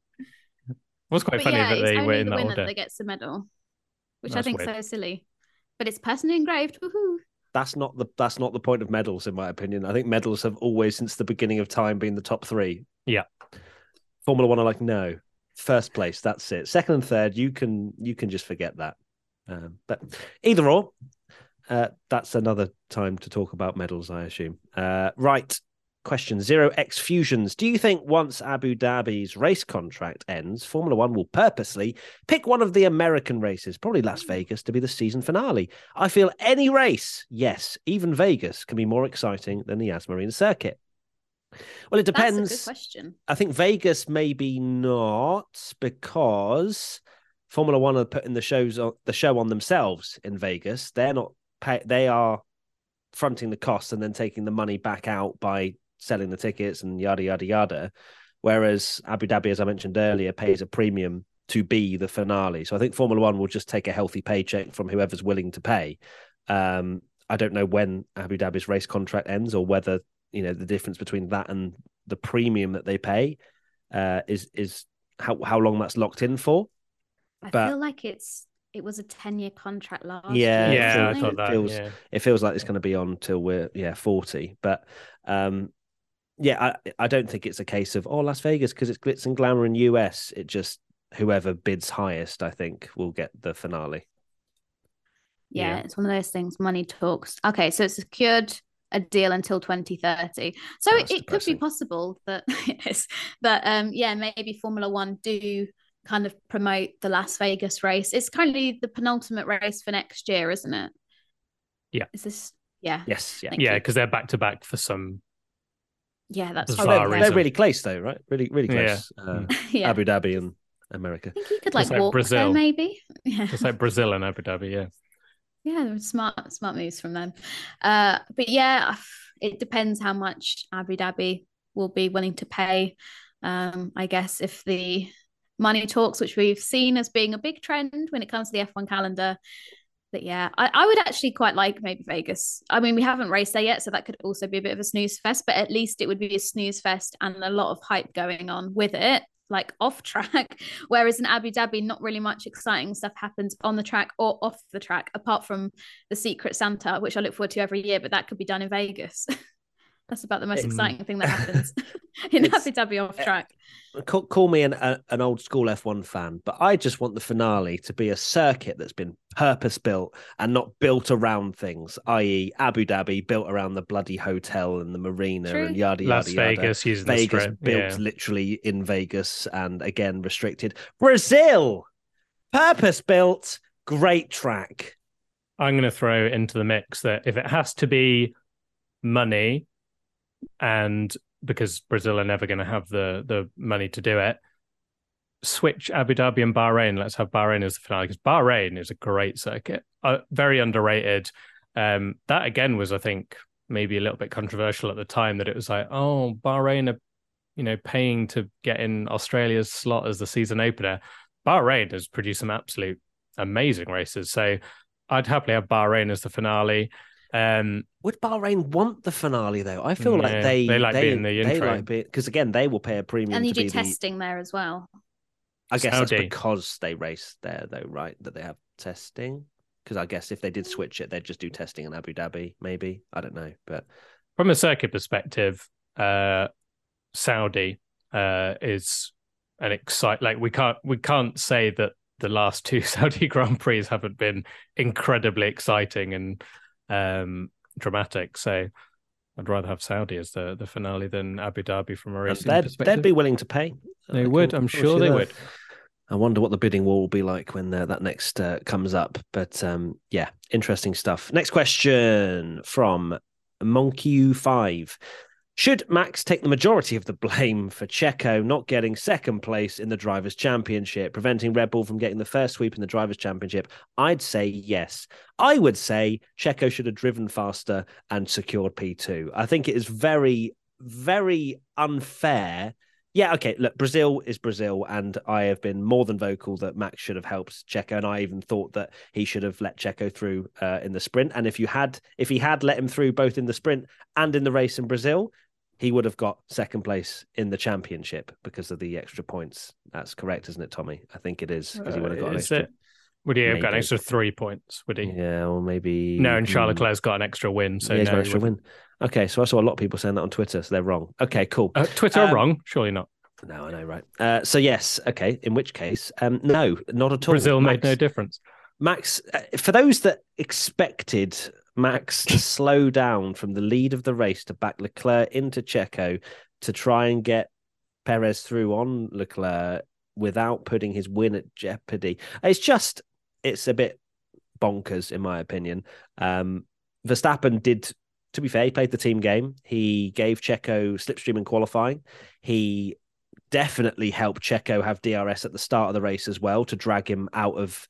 was quite But funny yeah, that it's they were only in the that winner order. that gets the medal, which That's I think weird. so silly. But it's personally engraved. Woohoo! That's not the that's not the point of medals, in my opinion. I think medals have always, since the beginning of time, been the top three. Yeah. Formula One are like, no, first place, that's it. Second and third, you can you can just forget that. Um, but either or, uh, that's another time to talk about medals, I assume. Uh, right. Question zero X Fusions. Do you think once Abu Dhabi's race contract ends, Formula One will purposely pick one of the American races, probably Las Vegas, to be the season finale? I feel any race, yes, even Vegas, can be more exciting than the Yas Marina circuit. Well, it depends. That's a good question. I think Vegas maybe not, because Formula One are putting the shows on, the show on themselves in Vegas. They're not pay, they are fronting the costs and then taking the money back out by selling the tickets and yada yada yada. Whereas Abu Dhabi, as I mentioned earlier, pays a premium to be the finale. So I think Formula One will just take a healthy paycheck from whoever's willing to pay. Um, I don't know when Abu Dhabi's race contract ends or whether, you know, the difference between that and the premium that they pay uh, is is how, how long that's locked in for. I But, feel like it's it was a ten-year contract last yeah, year. Yeah, I wasn't thought it? that. feels, yeah. it feels like it's going to be on till we're, yeah, forty. But, um, yeah, I, I don't think it's a case of, oh, Las Vegas, because it's glitz and glamour in U S. It just, whoever bids highest, I think, will get the finale. Yeah, Yeah. it's one of those things. Money talks. Okay, so it's secured a deal until twenty thirty. So That's it, it could be depressing. possible that yes, that um yeah, maybe Formula One do kind of promote the Las Vegas race. It's currently the penultimate race for next year, isn't it? Yeah. Is this yeah. Yes, yeah. Thank Yeah, you. because they're back to back for some. Yeah, that's Oh, bizarre they're, right. they're reason. really close, though, right? Really, really Yeah. close. Uh, Yeah. Abu Dhabi and America. I think you could like, Just like walk Brazil. there, maybe. Yeah. Just like Brazil and Abu Dhabi, yeah. Yeah, smart, smart moves from them. Uh, but yeah, it depends how much Abu Dhabi will be willing to pay. Um, I guess if the money talks, which we've seen as being a big trend when it comes to the F one calendar, but yeah, I, I would actually quite like maybe Vegas. I mean, we haven't raced there yet, so that could also be a bit of a snooze fest, but at least it would be a snooze fest and a lot of hype going on with it, like off track. Whereas in Abu Dhabi, not really much exciting stuff happens on the track or off the track, apart from the Secret Santa, which I look forward to every year, but that could be done in Vegas. That's about the most It- exciting thing that happens in It's- Abu Dhabi off track. Call, call me an a, an old school F one fan, but I just want the finale to be a circuit that's been purpose built and not built around things, that is, Abu Dhabi built around the bloody hotel and the marina True. and yada yada Las yada. Vegas using Vegas the strip. built Yeah. literally in Vegas and again restricted. Brazil, purpose built, great track. I'm going to throw into the mix that if it has to be money, and because Brazil are never going to have the the money to do it, switch Abu Dhabi and Bahrain. Let's have Bahrain as the finale, because Bahrain is a great circuit, uh, very underrated. Um, that again was, I think, maybe a little bit controversial at the time, that it was like, oh, Bahrain are, you know, paying to get in Australia's slot as the season opener. Bahrain has produced some absolute amazing races, so I'd happily have Bahrain as the finale. Um, Would Bahrain want the finale though? I feel like Yeah, they they like they, being the they intro. like being, because again they will pay a premium And you to do be the. testing there as well. I guess that's Saudi. because they race there though, right? That they have testing. Because I guess if they did switch it, they'd just do testing in Abu Dhabi. Maybe, I don't know, but from a circuit perspective, uh, Saudi uh, is an excite. Like we can't we can't say that the last two Saudi Grand Prix haven't been incredibly exciting and um, dramatic. So I'd rather have Saudi as the, the finale than Abu Dhabi from a and racing they'd perspective. they'd be willing to pay. They I would. can I'm assure sure you they that. would. I wonder what the bidding war will be like when uh, that next uh, comes up. But um, yeah, interesting stuff. Next question from Monkey five. Should Max take the majority of the blame for Checo not getting second place in the Drivers' Championship, preventing Red Bull from getting the first sweep in the Drivers' Championship? I'd say yes. I would say Checo should have driven faster and secured P two. I think it is very, very unfair. Yeah, okay, look, Brazil is Brazil, and I have been more than vocal that Max should have helped Checo, and I even thought that he should have let Checo through uh, in the sprint. And if you had, if he had let him through both in the sprint and in the race in Brazil, he would have got second place in the championship because of the extra points. That's correct, isn't it, Tommy? I think it is, because he would have got an Uh, is extra. it? Would he have got an Maybe. extra three points? Would he? Yeah, or maybe No, and Charles Hmm. Leclerc's got an extra win. So yeah, he's no, got an he extra wouldn't. win. Okay, so I saw a lot of people saying that on Twitter, so they're wrong. Okay, cool. Uh, Twitter Um, wrong? Surely not. No, I know, right? Uh, so yes, okay. In which case, um, no, not at all. Brazil made Max, no difference. Max, uh, for those that expected Max to slow down from the lead of the race to back Leclerc into Checo to try and get Perez through on Leclerc without putting his win at jeopardy, it's just, it's a bit bonkers in my opinion. Um, Verstappen did. To be fair, he played the team game. He gave Checo slipstream in qualifying. He definitely helped Checo have D R S at the start of the race as well to drag him out of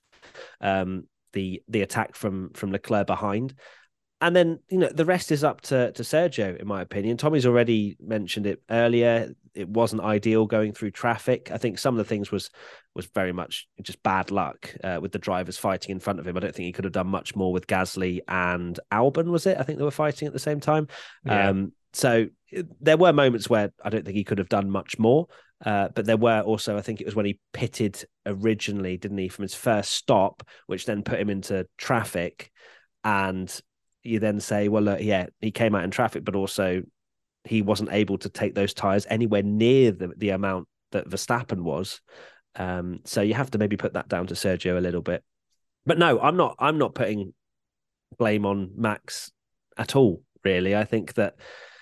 um, the the attack from from Leclerc behind. And then, you know, the rest is up to, to Sergio, in my opinion. Tommy's already mentioned it earlier. it wasn't ideal going through traffic. I think some of the things was was very much just bad luck uh, with the drivers fighting in front of him. I don't think he could have done much more with Gasly and Albon, was it? I think they were fighting at the same time. Yeah. Um, so there were moments where I don't think he could have done much more. Uh, but there were also, I think it was when he pitted originally, didn't he, from his first stop, which then put him into traffic. And you then say, well, look, yeah, he came out in traffic, but also he wasn't able to take those tyres anywhere near the, the amount that Verstappen was. Um, so you have to maybe put that down to Sergio a little bit. But no, I'm not, I'm not putting blame on Max at all, really. I think that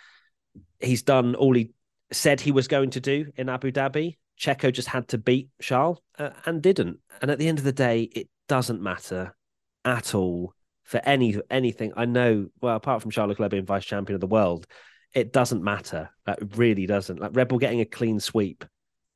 he's done all he said he was going to do in Abu Dhabi. Checo just had to beat Charles uh, and didn't. And at the end of the day, it doesn't matter at all for any anything. I know, well, apart from Charles Leclerc being vice champion of the world, it doesn't matter. That really doesn't. Like Red Bull getting a clean sweep,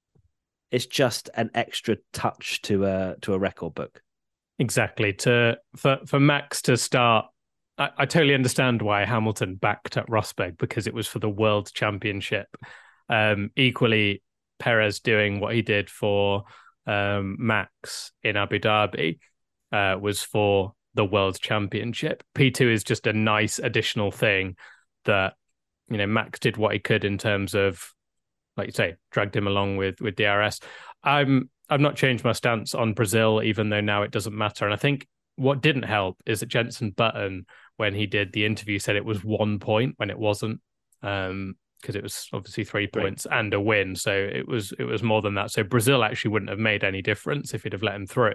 it's just an extra touch to a to a record book. Exactly. To for for Max to start, I, I totally understand why Hamilton backed up Rosberg, because it was for the World Championship. Um, equally, Perez doing what he did for um, Max in Abu Dhabi uh, was for the World Championship. P two is just a nice additional thing that, you know, Max did what he could in terms of, like you say, dragged him along with with D R S. I'm I've not changed my stance on Brazil, even though now it doesn't matter. And I think what didn't help is that Jenson Button, when he did the interview, said it was one point when it wasn't. Um, because it was obviously three points right. and a win. So it was it was more than that. So Brazil actually wouldn't have made any difference if he'd have let him through.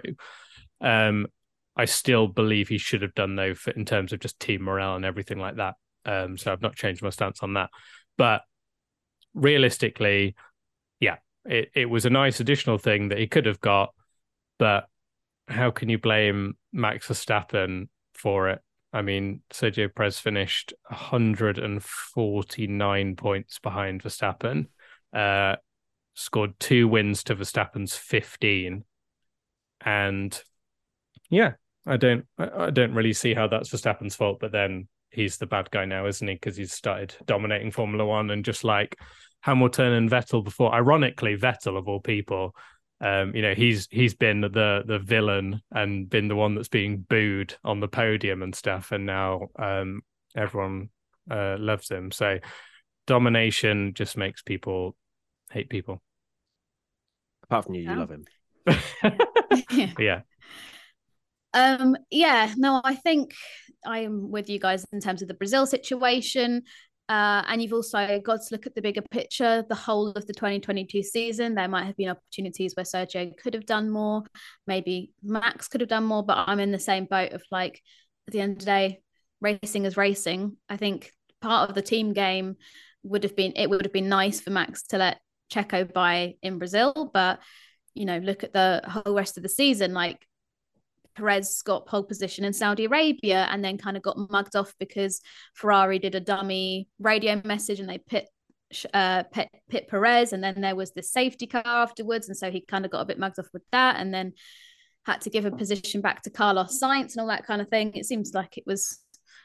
Um, I still believe he should have done, though, for, in terms of just team morale and everything like that. Um, so I've not changed my stance on that. But realistically, yeah, it, it was a nice additional thing that he could have got. But how can you blame Max Verstappen for it? I mean, Sergio Perez finished one hundred forty-nine points behind Verstappen, uh, scored two wins to Verstappen's fifteen. And yeah, I don't I don't really see how that's Verstappen's fault, but then he's the bad guy now, isn't he? Because he's started dominating Formula One, and just like Hamilton and Vettel before, ironically, Vettel of all people, Um, you know, he's he's been the the villain and been the one that's being booed on the podium and stuff, and now um, everyone uh, loves him. So domination just makes people hate people. Apart from you, yeah. you love him. yeah. yeah. Um, yeah, no, I think I'm with you guys in terms of the Brazil situation. Uh, and you've also got to look at the bigger picture, the whole of the twenty twenty-two season. There might have been opportunities where Sergio could have done more. Maybe Max could have done more, but I'm in the same boat of like, at the end of the day, racing is racing. I think part of the team game would have been, it would have been nice for Max to let Checo by in Brazil. But, you know, look at the whole rest of the season, like, Perez got pole position in Saudi Arabia and then kind of got mugged off because Ferrari did a dummy radio message and they pit, uh, pit, pit Perez. And then there was this safety car afterwards. And so he kind of got a bit mugged off with that and then had to give a position back to Carlos Sainz and all that kind of thing. It seems like it was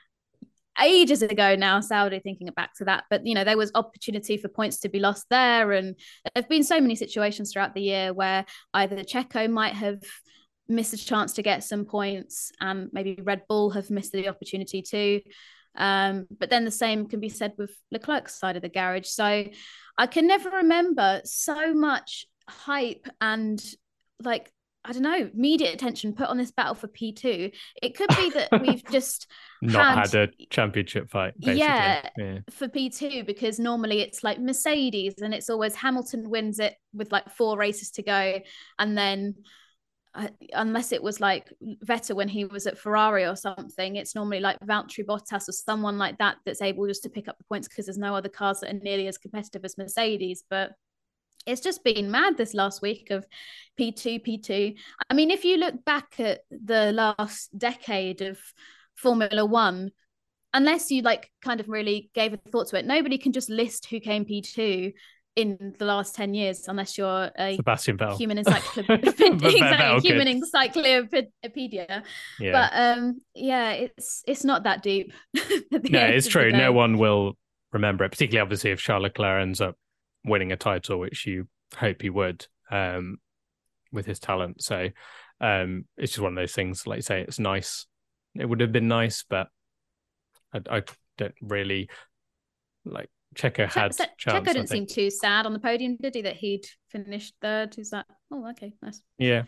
ages ago now, Saudi, thinking back to that. But, you know, there was opportunity for points to be lost there. And there have been so many situations throughout the year where either Checo might have missed a chance to get some points, and maybe Red Bull have missed the opportunity too. Um, but then the same can be said with Leclerc's side of the garage. So I can never remember so much hype and, like, I don't know, media attention put on this battle for P two. It could be that we've just not had, had a championship fight, basically. Yeah, yeah, for P two, because normally it's like Mercedes and it's always Hamilton wins it with like four races to go, and then Uh, unless it was like Vettel when he was at Ferrari or something, it's normally like Valtteri Bottas or someone like that that's able just to pick up the points because there's no other cars that are nearly as competitive as Mercedes. But it's just been mad this last week of P two, P two. I mean, if you look back at the last decade of Formula One, unless you like kind of really gave a thought to it, nobody can just list who came P two in the last ten years, unless you're a Sebastian Vettel. human encyclopedia. exactly, human encyclopedia. Yeah. But um, yeah, it's it's not that deep. No, it's true. No one will remember it, particularly obviously if Charles Leclerc ends up winning a title, which you hope he would um, with his talent. So um, it's just one of those things. Like you say, it's nice. It would have been nice, but I, I don't really like. Checo had che- chance. Checo didn't seem too sad on the podium, did he? That he'd finished third. Who's that? Oh, okay, nice. Yeah,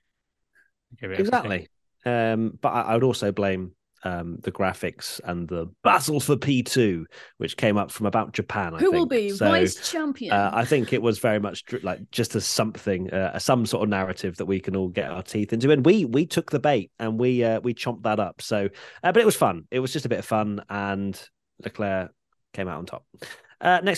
exactly. Um, but I, I would also blame um, the graphics and the battle for P two, which came up from about Japan. I Who think. will be so, vice champion? Uh, I think it was very much like just as something, uh, some sort of narrative that we can all get our teeth into, and we we took the bait and we uh, we chomped that up. So, uh, but it was fun. It was just a bit of fun, and Leclerc came out on top. Uh, next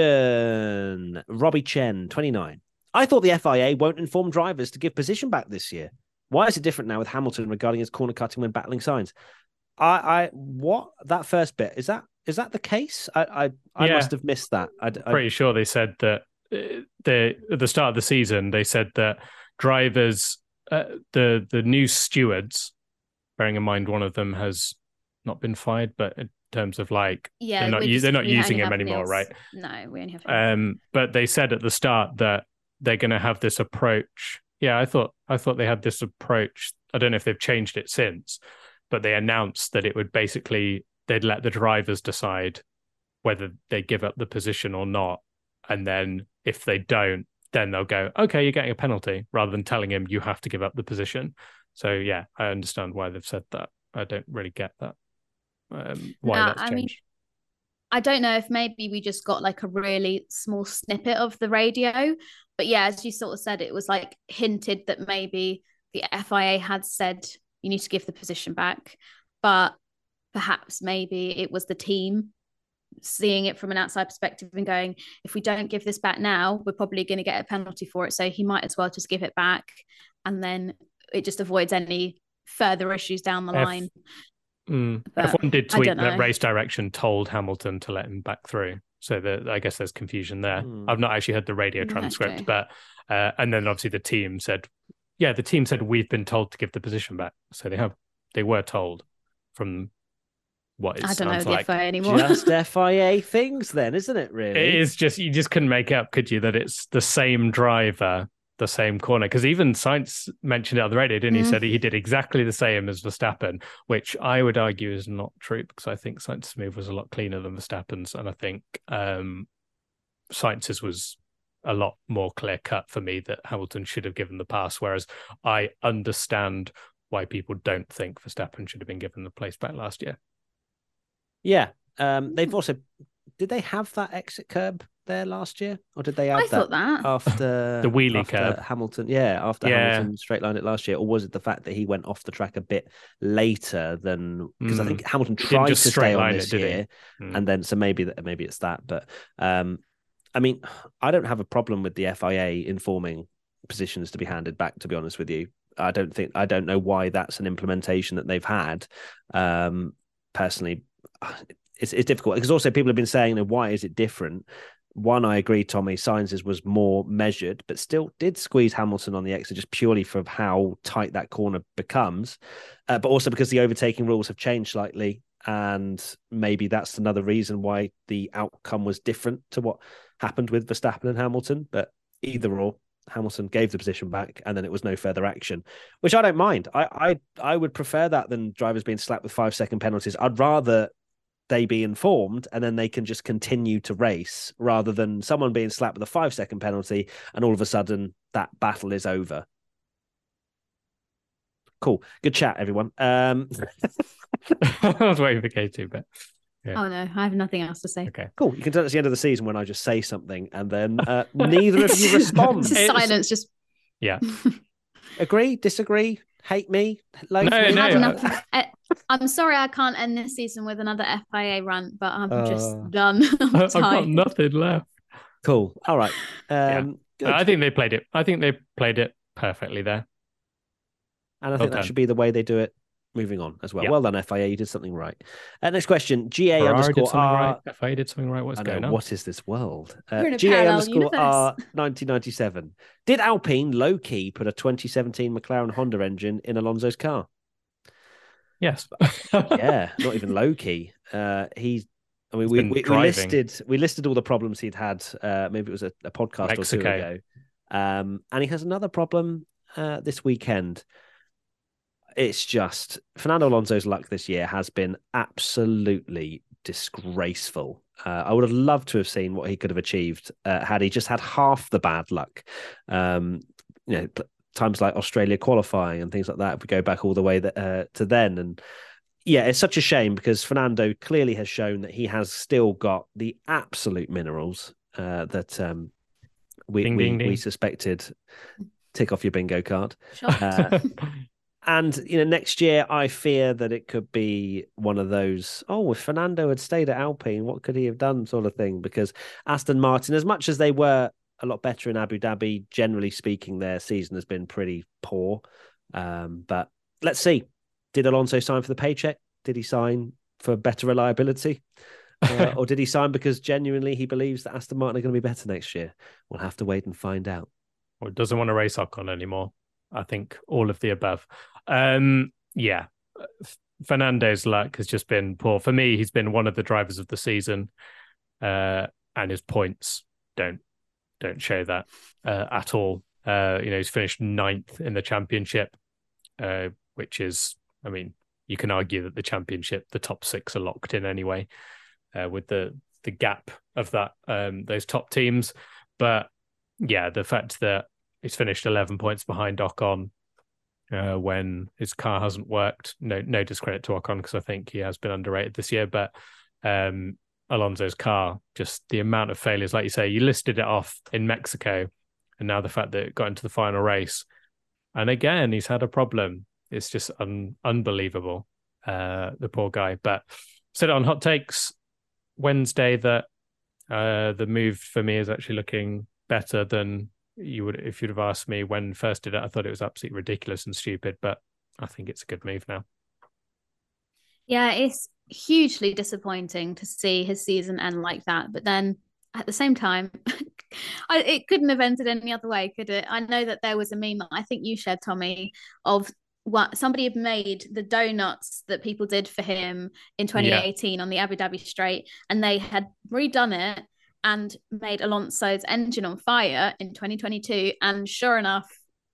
question. Robbie Chen, twenty-nine. I thought the F I A won't inform drivers to give position back this year. Why is it different now with Hamilton regarding his corner cutting when battling signs? I, I what that first bit is that is that the case? I I, I yeah. must have missed that. I, I, Pretty sure they said that uh, they at the start of the season they said that drivers, uh, the the new stewards, bearing in mind one of them has not been fired, but in terms of like yeah, they're not just, they're not using him have anymore, Niels. right? No, we only have. Um, but they said at the start that they're going to have this approach. Yeah, I thought I thought they had this approach. I don't know if they've changed it since, but they announced that it would basically they'd let the drivers decide whether they give up the position or not, and then if they don't, then they'll go, okay, you're getting a penalty, rather than telling him you have to give up the position. So yeah, I understand why they've said that. I don't really get that. Um, why no, that's I changed. mean, I don't know if maybe we just got like a really small snippet of the radio, but yeah, as you sort of said, it was like hinted that maybe the F I A had said you need to give the position back, but perhaps maybe it was the team seeing it from an outside perspective and going, if we don't give this back now, we're probably going to get a penalty for it. So he might as well just give it back. And then it just avoids any further issues down the F- line. Mm. F one did tweet that race direction told Hamilton to let him back through. So that I guess there's confusion there. Mm. I've not actually heard the radio transcript, okay. but uh, and then obviously the team said, yeah, the team said we've been told to give the position back. So they have, they were told from what it I don't know the like. F I A anymore. Just F I A things then, isn't it, really? It is just, you just couldn't make up, could you, that it's the same driver, the same corner? Because even Sainz mentioned it on the radio, didn't he? Mm. Said he did exactly the same as Verstappen, which I would argue is not true, because I think Sainz's move was a lot cleaner than Verstappen's, and I think um, Sainz's was a lot more clear cut for me that Hamilton should have given the pass, whereas I understand why people don't think Verstappen should have been given the place back last year. Yeah, um, they've also did they have that exit curb there last year, or did they add I that, thought that after the wheelie after curb? Hamilton, yeah, after yeah. Hamilton straight lined it last year, or was it the fact that he went off the track a bit later than because mm. I think Hamilton tried to stay on this it, year, mm. and then so maybe that maybe it's that, but um, I mean, I don't have a problem with the F I A informing positions to be handed back. To be honest with you, I don't think I don't know why that's an implementation that they've had. Um, personally. It's, it's difficult because also people have been saying, why is it different? One, I agree, Tommy, Sainz's was more measured, but still did squeeze Hamilton on the exit just purely for how tight that corner becomes. Uh, but also because the overtaking rules have changed slightly. And maybe that's another reason why the outcome was different to what happened with Verstappen and Hamilton. But either or, Hamilton gave the position back and then it was no further action, which I don't mind. I I, I would prefer that than drivers being slapped with five second penalties. I'd rather they be informed and then they can just continue to race rather than someone being slapped with a five second penalty and all of a sudden that battle is over. Cool. Good chat, everyone. Um... I was waiting for K two, but yeah. Oh no, I have nothing else to say. Okay, cool. You can tell it's the end of the season when I just say something and then uh, neither of you respond. Just silence, just yeah. Agree, disagree, hate me, like no, me. no. Enough... I'm sorry I can't end this season with another F I A rant, but I'm uh, just done. I'm I've got nothing left. Cool. All right. Um, yeah. I think they played it. I think they played it perfectly there. And I well think done. That should be the way they do it moving on as well. Yep. Well done, F I A. You did something right. Uh, next question. G A Ferrari underscore did something R. Right. F I A did something right. What's I know, going on? What is this world? Uh, G A underscore universe. R nineteen ninety-seven. Did Alpine low-key put a twenty seventeen McLaren Honda engine in Alonso's car? Yes. Yeah, not even low-key. Uh, he's I mean, we, we, we listed we listed all the problems he'd had. Uh, maybe it was a, a podcast Mexico. or two ago. Um, and he has another problem uh, this weekend. It's just Fernando Alonso's luck this year has been absolutely disgraceful. Uh, I would have loved to have seen what he could have achieved uh, had he just had half the bad luck. Um, you know, times like Australia qualifying and things like that. If we go back all the way that, uh, to then, and yeah, it's such a shame because Fernando clearly has shown that he has still got the absolute minerals uh, that um, we ding, we, ding, ding. we suspected. Tick off your bingo card. Sure. Uh, and you know, next year I fear that it could be one of those. Oh, if Fernando had stayed at Alpine, what could he have done? Sort of thing. Because Aston Martin, as much as they were a lot better in Abu Dhabi, generally speaking, their season has been pretty poor. Um, but let's see. Did Alonso sign for the paycheck? Did he sign for better reliability? Uh, or did he sign because genuinely he believes that Aston Martin are going to be better next year? We'll have to wait and find out. Or doesn't want to race Ocon anymore. I think all of the above. Um, yeah, Fernando's luck has just been poor. For me, he's been one of the drivers of the season, uh, and his points don't don't show that uh, at all. Uh, you know, he's finished ninth in the championship, uh, which is, I mean, you can argue that the championship, the top six are locked in anyway, uh, with the the gap of that um, those top teams. But yeah, the fact that he's finished eleven points behind Ocon uh, when his car hasn't worked. No, no discredit to Ocon because I think he has been underrated this year. But um, Alonso's car, just the amount of failures, like you say, you listed it off in Mexico, and now the fact that it got into the final race, and again he's had a problem. It's just un- unbelievable, uh, the poor guy. But said it on Hot Takes Wednesday that uh, the move for me is actually looking better than you would if you'd have asked me when first did it. I thought it was absolutely ridiculous and stupid, but I think it's a good move now. Yeah, it's hugely disappointing to see his season end like that. But then at the same time, I, it couldn't have ended any other way, could it? I know that there was a meme that I think you shared, Tommy, of what somebody had made the donuts that people did for him in twenty eighteen yeah. on the Abu Dhabi Straight, and they had redone it and made Alonso's engine on fire in twenty twenty-two. And sure enough,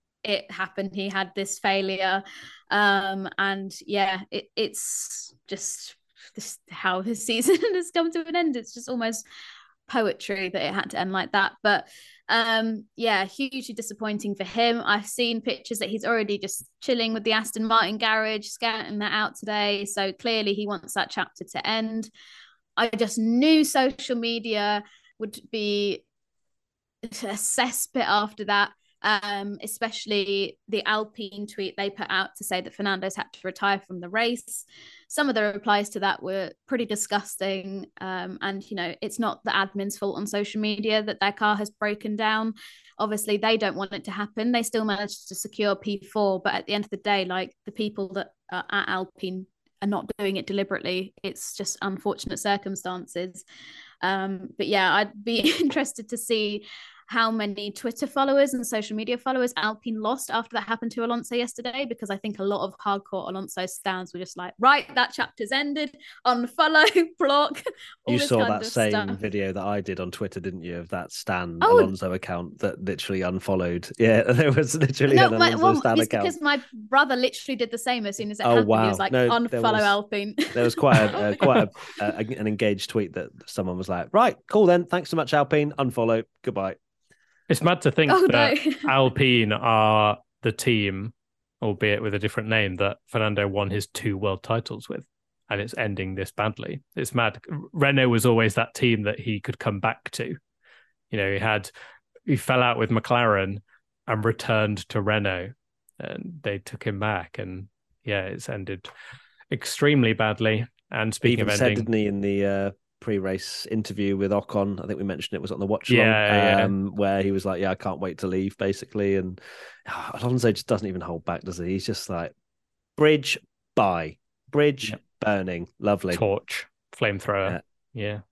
it happened. He had this failure. Um, and yeah, it, it's just this, how his season has come to an end. It's just almost poetry that it had to end like that. But um, yeah, hugely disappointing for him. I've seen pictures that he's already just chilling with the Aston Martin garage, scouting that out today. So clearly he wants that chapter to end. I just knew social media would be a cesspit after that, um, especially the Alpine tweet they put out to say that Fernando's had to retire from the race. Some of the replies to that were pretty disgusting. Um, and, you know, it's not the admin's fault on social media that their car has broken down. Obviously, they don't want it to happen. They still managed to secure P four. But at the end of the day, like, the people that are at Alpine are not doing it deliberately. It's just unfortunate circumstances. Um, but yeah, I'd be interested to see how many Twitter followers and social media followers Alpine lost after that happened to Alonso yesterday, because I think a lot of hardcore Alonso stands were just like, right, that chapter's ended, unfollow, block. You saw that same stuff. video that I did on Twitter, didn't you, of that Stan oh, Alonso account that literally unfollowed. Yeah, there was literally no, an my, Alonso well, Stan it's account. because my brother literally did the same as soon as it oh, happened. Wow. He was like, no, unfollow was, Alpine. There was quite a, uh, quite a, uh, an engaged tweet that someone was like, right, cool then, thanks so much Alpine, unfollow, goodbye. It's mad to think oh, that no. Alpine are the team, albeit with a different name, that Fernando won his two world titles with, and it's ending this badly. It's mad. Renault was always that team that he could come back to. You know, he had he fell out with McLaren and returned to Renault, and they took him back, and yeah, it's ended extremely badly. And speaking he even of ending, said, didn't he, in the uh... pre-race interview with Ocon, I think we mentioned it was on the watch along, yeah, um, yeah. where he was like, yeah, I can't wait to leave, basically. And oh, Alonso just doesn't even hold back, does he? He's just like, bridge, bye. Bridge, yep. burning. Lovely. Torch, flamethrower. Yeah. yeah.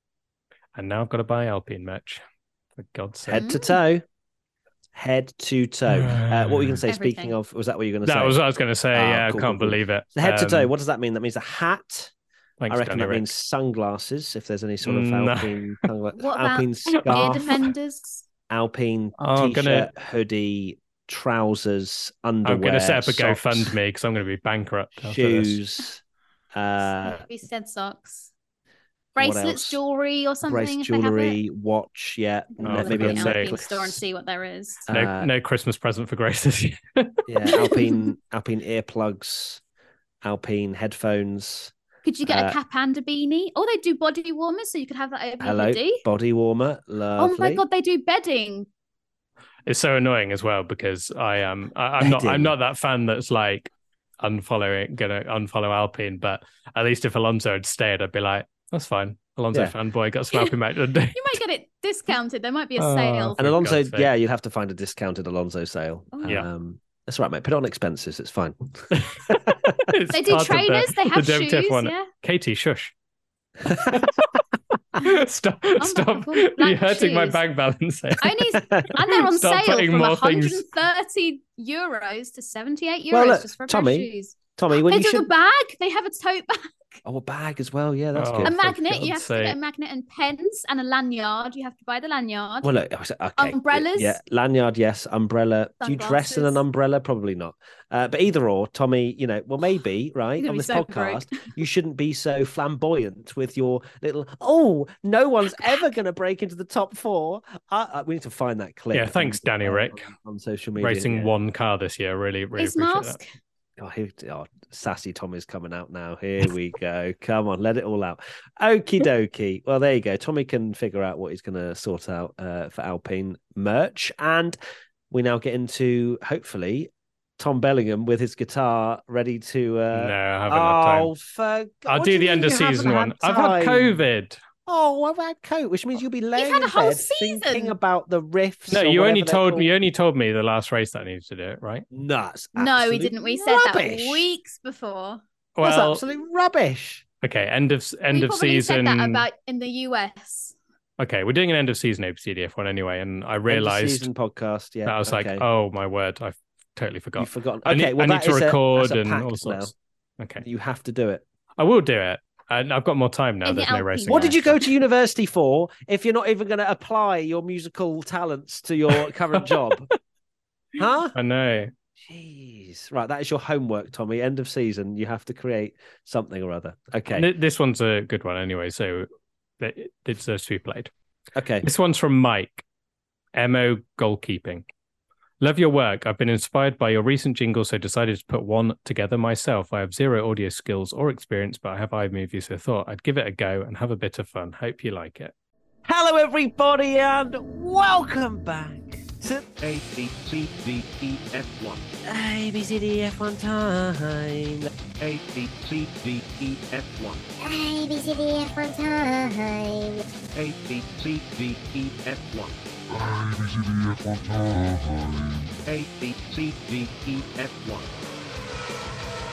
And now I've got to buy Alpine merch, for God's sake. Head to toe. Head to toe. Uh, what were you going to say? Everything. Speaking of, was that what you were going to say? That was what I was going to say. Oh, yeah, cool, I can't cool, bol- believe it. So head um, to toe, what does that mean? That means a hat, Thanks, I reckon Danny that Rick. means sunglasses. If there's any sort of No. Alpine, sungla- What about Alpine ear scarf, defenders? Alpine Oh, I'm t-shirt, gonna- hoodie, trousers, underwear. I'm going to set up a socks, GoFundMe because I'm going to be bankrupt after this. shoes. Uh, Maybe said socks. what Bracelets, else? jewelry, or something. bracelet, if they have it. jewelry, watch. Yeah, Oh, Oh, no, look maybe at a the for Alpine necklace. store and see what there is. No, Uh, no Christmas present for Graces. Yeah, Alpine, Alpine earplugs, Alpine headphones. Could you get uh, a cap and a beanie? Oh, they do body warmers, so you could have that over Hello, your hoodie. body warmer. Lovely. Oh my god, they do bedding. It's so annoying as well because I am I, I'm not Bedding. I'm not that fan that's like unfollowing gonna unfollow Alpine, but at least if Alonso had stayed, I'd be like, that's fine. Alonso Yeah. fanboy got some Alpine match. Didn't he? You might get it discounted. There might be a Oh. sale. And For Alonso, God's sake. yeah, you'd have to find a discounted Alonso sale. Oh. Yeah. Um, that's right, mate. Put it on expenses. It's fine. It's They do part of the- trainers. They the have W T F shoes. one. Yeah. Katie, shush. stop! my stop! God, You're black hurting my shoes. bank balance. here. Only and they're on Stop sale putting from more one hundred things- thirty euros to seventy-eight euros Well, look, just for a Tommy, pair of shoes. Tommy, when They you do should... a bag. They have a tote bag. Oh, a bag as well. Yeah, that's Oh. good. A for magnet. You God's have to get sake. a magnet and pens and a lanyard. You have to buy the lanyard. Well, look, I was- okay. Umbrellas? Yeah, lanyard, yes. Umbrella. Do you dress in an Sunglasses. umbrella? Probably not. Uh, but either or, Tommy, you know, well, maybe, right, You're on gonna be this so podcast, you shouldn't be so flamboyant with your little, oh, no one's ever going to break into the top four. Uh, uh, we need to find that clip. Yeah, thanks, and, Danny uh, Rick. On, on social media. Racing yeah. one car this year. Really, really Face appreciate mask. that. Oh, here, oh, sassy Tommy's coming out now. Here we go. Come on, let it all out. Okie dokie. Well, there you go. Tommy can figure out what he's going to sort out uh, for Alpine merch. And we now get into, hopefully, Tom Bellingham with his guitar ready to. Uh... No, I haven't had time. Oh, for... I'll what do you the mean end of you haven't season one. had I've had time? COVID. Oh, I've had COVID, which means you'll be laying had a in whole bed season. thinking about the riffs. No, or you only whatever they're told called. me. You only told me the last race that I needed to do it, right? Nuts. No, we Absolute didn't. We said rubbish. that weeks before. That's Well, absolute rubbish. okay. End of end we of probably season. said that about in the U S. Okay, we're doing an end of season A B C D F one anyway, and I End of realized season podcast. Yeah, that I was okay. like, oh my word, I've totally forgot. You've forgotten. I need, Okay, well, I need that to is a- record that's a and all pact sorts. Okay, You have to do it. I will do it. And I've got more time now. In the There's no Alpine. racing. What did you around, go to university for if you're not even going to apply your musical talents to your current job? Huh? so- I know. Jeez. Right, that is your homework, Tommy. End of season. You have to create something or other. Okay. Th- This one's a good one anyway, so it it deserves to be played. Okay. This one's from Mike. M O Goalkeeping. Love your work. I've been inspired by your recent jingle, so decided to put one together myself. I have zero audio skills or experience, but I have iMovie, so thought I'd give it a go and have a bit of fun. Hope you like it. Hello, everybody, and welcome back to A B C D E F one. A B C D F one time. A B C D E F one. A B C D F one time. A B C D E F one. A B C D F one time. A B C D E F one.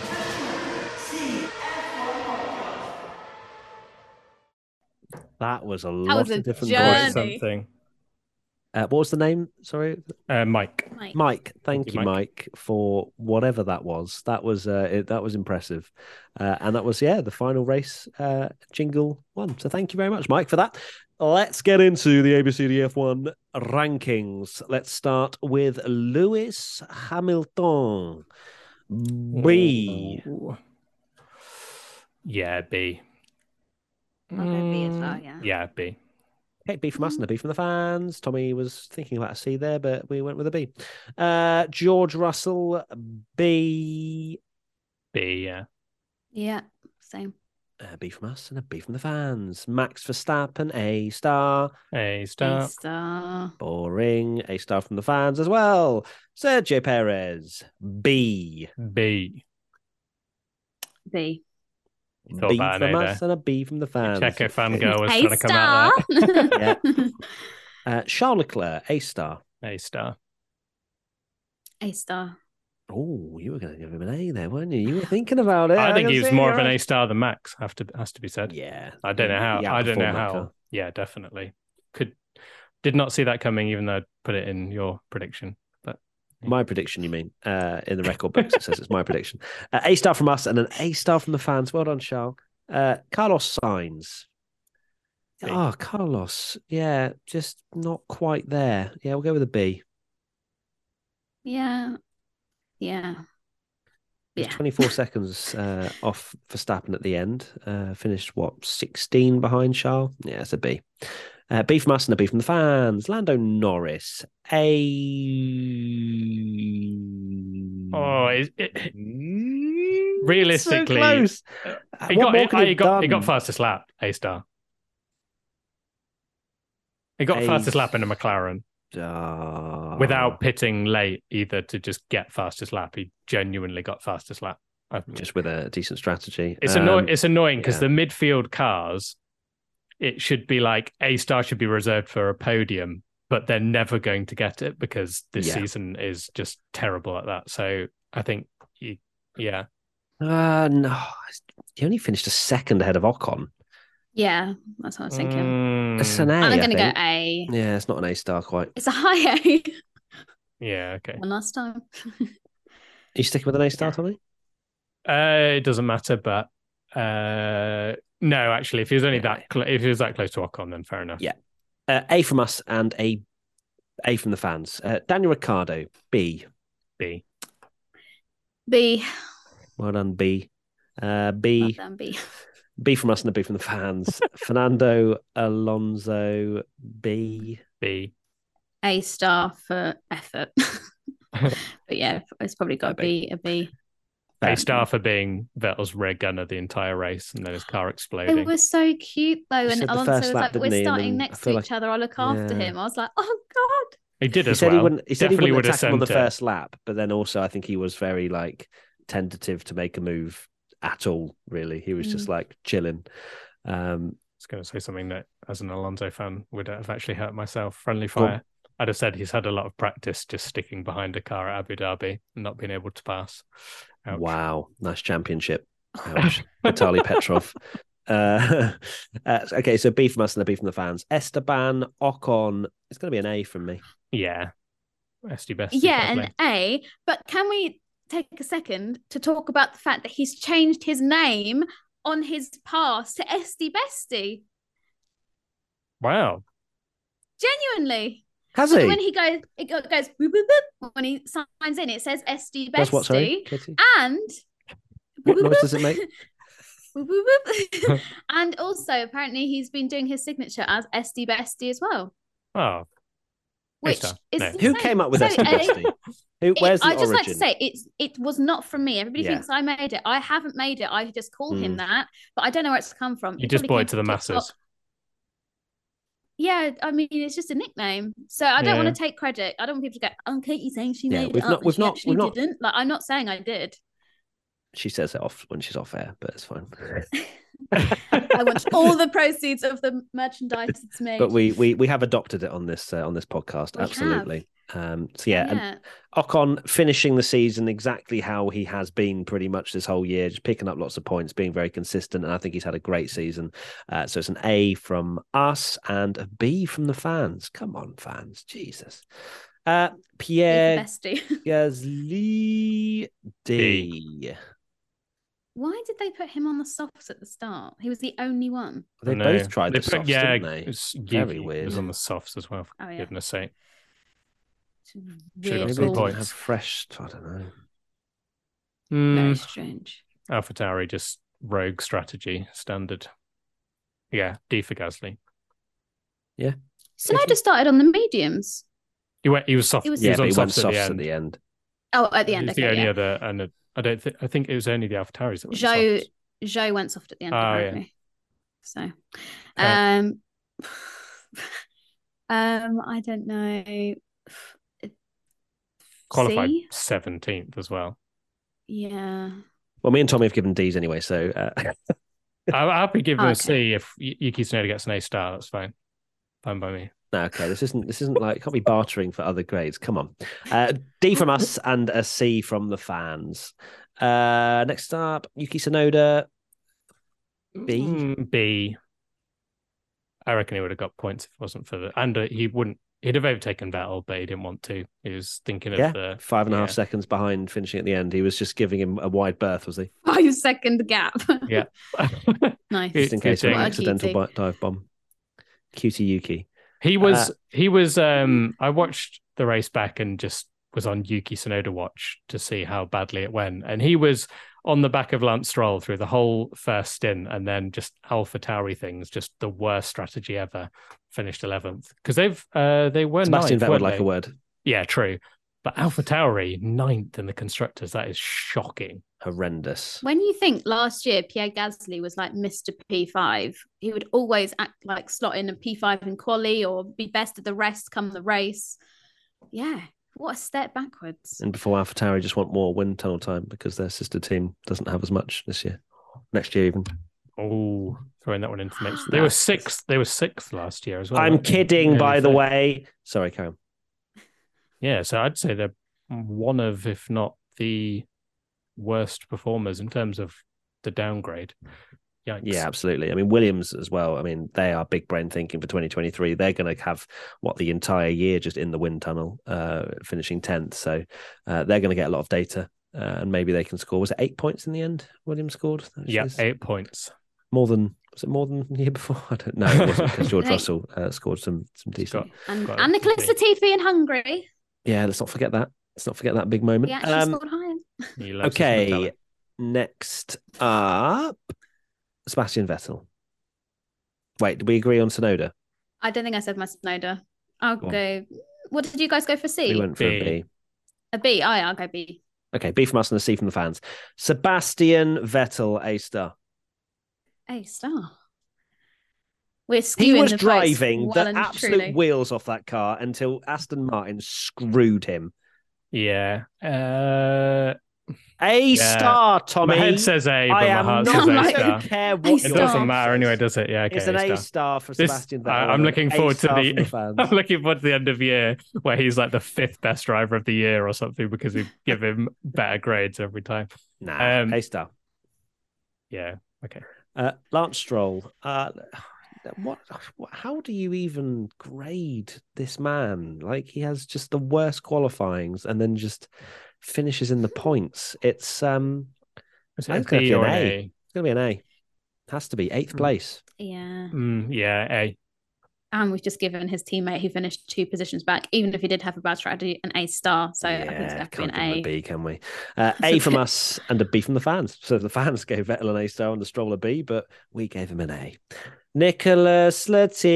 That was a That lot was a of different journey. Quite voices. something. Uh, what was the name? Sorry, Uh, Mike. Mike. Mike. Thank, Thank you, you, Mike. Mike. for whatever that was. That was uh, it, that was impressive, uh, and that was yeah the final race uh, jingle one. So thank you very much, Mike, for that. Let's get into the A B C D F one rankings. Let's start with Lewis Hamilton. B. Ooh. Yeah, B. I'll go B as well, Mm, yeah. Yeah, B. Okay, B from us and a B from the fans. Tommy was thinking about a C there, but we went with a B. Uh, George Russell, B. B, yeah. Yeah, same. A B from us and a B from the fans. Max Verstappen, A star. A A star. star. Boring. A star from the fans as well. Sergio Perez, B. B. B. You thought B about from an A us and a B from the fans. Checo fangirl was A trying to come out star. Yeah. Uh, Charles Leclerc, A star. there. A star. A star. Oh, you were going to give him an A there, weren't you? You were thinking about it. I think can he was see more you're of an right. A star than Max. Have to has to be said. Yeah. I don't know how. He I don't know outperformed that how. car. Yeah, definitely. Could did not see that coming, even though I put it in your prediction. But My prediction, you mean? Uh, in the record books, it says it's my prediction. Uh, a star from us and an A star from the fans. Well done, Charles. Uh, Carlos Sainz. B. Oh, Carlos. Yeah, just not quite there. Yeah, we'll go with a B. Yeah. Yeah. He was Yeah. twenty-four seconds uh, off Verstappen at the end. Uh, finished, what, sixteen behind Charles? Yeah, it's a B. Uh, B from us and a B from the fans. Lando Norris. A. Oh, it, it, realistically, so close. uh, Uh, he what got more he, could he he have got he got done? fastest lap. A star. He got A- fastest lap in a McLaren Ah. without pitting late either to just get fastest lap. He genuinely got fastest lap. I- just with a decent strategy. It's Um, annoying. It's annoying because yeah. the midfield cars, it should be like A star should be reserved for a podium, but they're never going to get it because this Yeah. season is just terrible at that. So I think, you, yeah, Uh, no, he only finished a second ahead of Ocon. Yeah. That's what I was thinking. Mm, It's an A. I'm I going to go think. A. Yeah, it's not an A star quite. It's a high A. yeah, okay. One last time. Are you sticking with an A star, Yeah. Tommy? Uh, it doesn't matter, but uh, no, actually, if he was only Yeah. that cl- if he was that close to Ocon, then fair enough. Yeah. Uh, A from us and a A from the fans. Uh, Daniel Ricciardo, B. B. B. Well done, B. Uh, Well B. done, B. B from us and a B from the fans. Fernando Alonso, B. B. A star for effort. But yeah, it's probably got to be a B. A star for being Vettel's rear gunner the entire race and then his car It exploding. was so cute though, He and said the Alonso first was lap, like, didn't "We're he? And starting then I next to feel each like- other. I'll look after Yeah. him." I was like, "Oh God!" He did He as said well. he wouldn't. He said he Definitely wouldn't would have attack him on the sent it. first lap, but then also I think he was very like tentative to make a move at all. Really, he was just Mm. like chilling. Um, I was going to say something that, as an Alonso fan, would have actually hurt myself. Friendly Go on. fire. I'd have said he's had a lot of practice just sticking behind a car at Abu Dhabi and not being able to pass. Ouch. wow, nice championship. Ouch, Vitaly Petrov. Uh, uh, okay, so B from us and a B from the fans. Esteban Ocon. It's going to be an A from me. Yeah. Esty best. Yeah, an A. But can we take a second to talk about the fact that he's changed his name on his pass to Esty Bestie? Wow. Genuinely. Has So he? when he goes, it go- goes boop, boop, boop. When he signs in, it says Esty That's what? Sorry, Bestie, Kitty? and What boop, noise boop, does it make? boop, boop, boop. And also, apparently, he's been doing his signature as Esty Bestie as well, Oh. which star. is No. Who insane. came up with So, Esty uh, Bestie? Who? It- Where's the I just origin? like to say it's it was not from me. Everybody Yeah. thinks I made it. I haven't made it. I just call him Mm. that, but I don't know where it's come from. You It just probably brought came it to the from TikTok. masses. Yeah, I mean it's just a nickname, so I don't Yeah. want to take credit. I don't want people to go, "Oh, Katie's saying she Yeah, made we've it not- up, and we've she not- actually we've not- didn't." Like I'm not saying I did. She says it off when she's off air, but it's fine. I want all the proceeds of the merchandise it's made. But we we we have adopted it on this uh, on this podcast. We have. Absolutely. Um, so yeah, and yeah. Ocon finishing the season exactly how he has been pretty much this whole year, just picking up lots of points, being very consistent, and I think he's had a great season. Uh, so it's an A from us and a B from the fans. Come on, fans, Jesus. Uh, Be for Pierre Bestie. Gasly D. Why did they put him on the softs at the start? He was the only one. They I know. both tried They the put- softs, yeah, didn't they? it's Very Yuki weird. was on the softs as well, for Oh, yeah. goodness sake. It's Should've weird got Maybe some they calls. didn't points. have fresh. I don't know. Very Mm, strange. AlphaTauri just rogue strategy, standard. Yeah, D for Gasly. Sonoda started on the mediums. He went. He was soft. It was- he Yeah, was but on he went softs at the softs end. at the end. Oh, at the He end. was the Okay, only yeah. other, and uh, I don't think. I think it was only the AlphaTauris that went Joe softs. Joe went soft at the end, Oh, yeah. apparently. So, Fair. um, um, I don't know. Qualified C? seventeenth as well. Yeah. Well, me and Tommy have given D's anyway, so uh, I'm happy to give him Okay. a C if Y- Yuki Tsunoda gets an A star. That's fine. Fine by me. no, okay. This isn't this isn't like can't be bartering for other grades. Come on, uh, D from us and a C from the fans. Uh, next up, Yuki Tsunoda. B? Mm, B. I reckon he would have got points if it wasn't for the, and uh, he wouldn't. He'd have overtaken Vettel, but he didn't want to. He was thinking of Yeah, the five and a half yeah. seconds behind finishing at the end. He was just giving him a wide berth, was he? Five second gap. Yeah. Nice. Just in case of an What a accidental cutie. bi- dive bomb. Cutie Yuki. He was Uh, he was um I watched the race back and just was on Yuki Tsunoda watch to see how badly it went. And he was on the back of Lance Stroll through the whole first stint, and then just Alpha Tauri things, just the worst strategy ever. Finished eleventh. Because they've uh they were Sebastian ninth, Vettel would weren't like they? a word. Yeah, true. But Alpha Tauri, ninth in the constructors, that is shocking. Horrendous. When you think last year Pierre Gasly was like Mister P five, he would always act like slot in a P five in quali or be best at the rest come the race. Yeah, what a step backwards. And before AlphaTauri just want more wind tunnel time because their sister team doesn't have as much this year. Next year even. Oh, throwing that one into the mix. They were sixth. They were sixth last year as well. I'm weren't they? kidding, Nearly by the fifth. way. Sorry, Karen. Yeah, so I'd say they're one of, if not the worst performers in terms of the downgrade. Yikes. Yeah, absolutely. I mean, Williams as well. I mean, they are big brain thinking for twenty twenty-three. They're going to have, what, the entire year just in the wind tunnel, uh, finishing tenth. So uh, they're going to get a lot of data uh, and maybe they can score. Was it eight points in the end? Williams scored? Yeah, Is eight points. More than, was it more than the year before? I don't know. It wasn't because George Hey. Russell uh, scored some some decent. Got- And, Got and it. Nicholas Latifi in Hungary. Yeah, let's not forget that. Let's not forget that big moment. He actually Um, scored higher. He loves his okay, metallic. next up, Sebastian Vettel. Wait, did we agree on Tsunoda? I don't think I said my Snowder. I'll Go on. go. What did you guys go for? C? We went for a B. B. A B. Oh, yeah, I'll go B. Okay, B from us and a C from the fans. Sebastian Vettel, A star. A star. We're skewing He was the votes driving well the and absolute truly. wheels off that car until Aston Martin screwed him. Yeah. Uh, A Yeah. star, Tommy. my head says A, but I my am heart not. says A like- I star. don't care A what It star. your doesn't heart matter says. anyway, does it? Yeah, okay. It's an A star. star for This- Sebastian I- Vettel. I'm and looking an forward to A-star the- from the fans. I'm looking forward to the end of the year where he's like the fifth best driver of the year or something because we give him better grades every time. Nah, Um, A star. Yeah. Okay. Uh, Lance Stroll. Uh, what, what? How do you even grade this man? Like he has just the worst qualifyings, and then just finishes in the points. It's um, Is I it think a it's B gonna or be an an A? it's gonna be an A. Has to be eighth Mm. place. Yeah. Mm, yeah, A. And we've just given his teammate who finished two positions back, even if he did have a bad strategy, an A star. So I think it's yeah, going to be can't an give him A. a B, can we? Uh, A from us and a B from the fans. So the fans gave Vettel an A star and the Stroll a B, but we gave him an A. Nicholas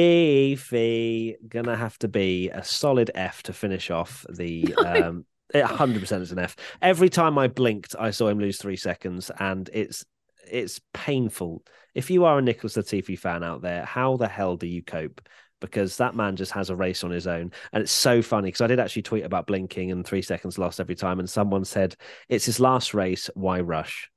Latifi gonna have to be a solid F to finish off the. Um, it one hundred percent is an F. Every time I blinked, I saw him lose three seconds, and it's it's painful. If you are a Nicholas Latifi fan out there, how the hell do you cope? Because that man just has a race on his own. And it's so funny because I did actually tweet about blinking and three seconds lost every time. And someone said, it's his last race. Why rush?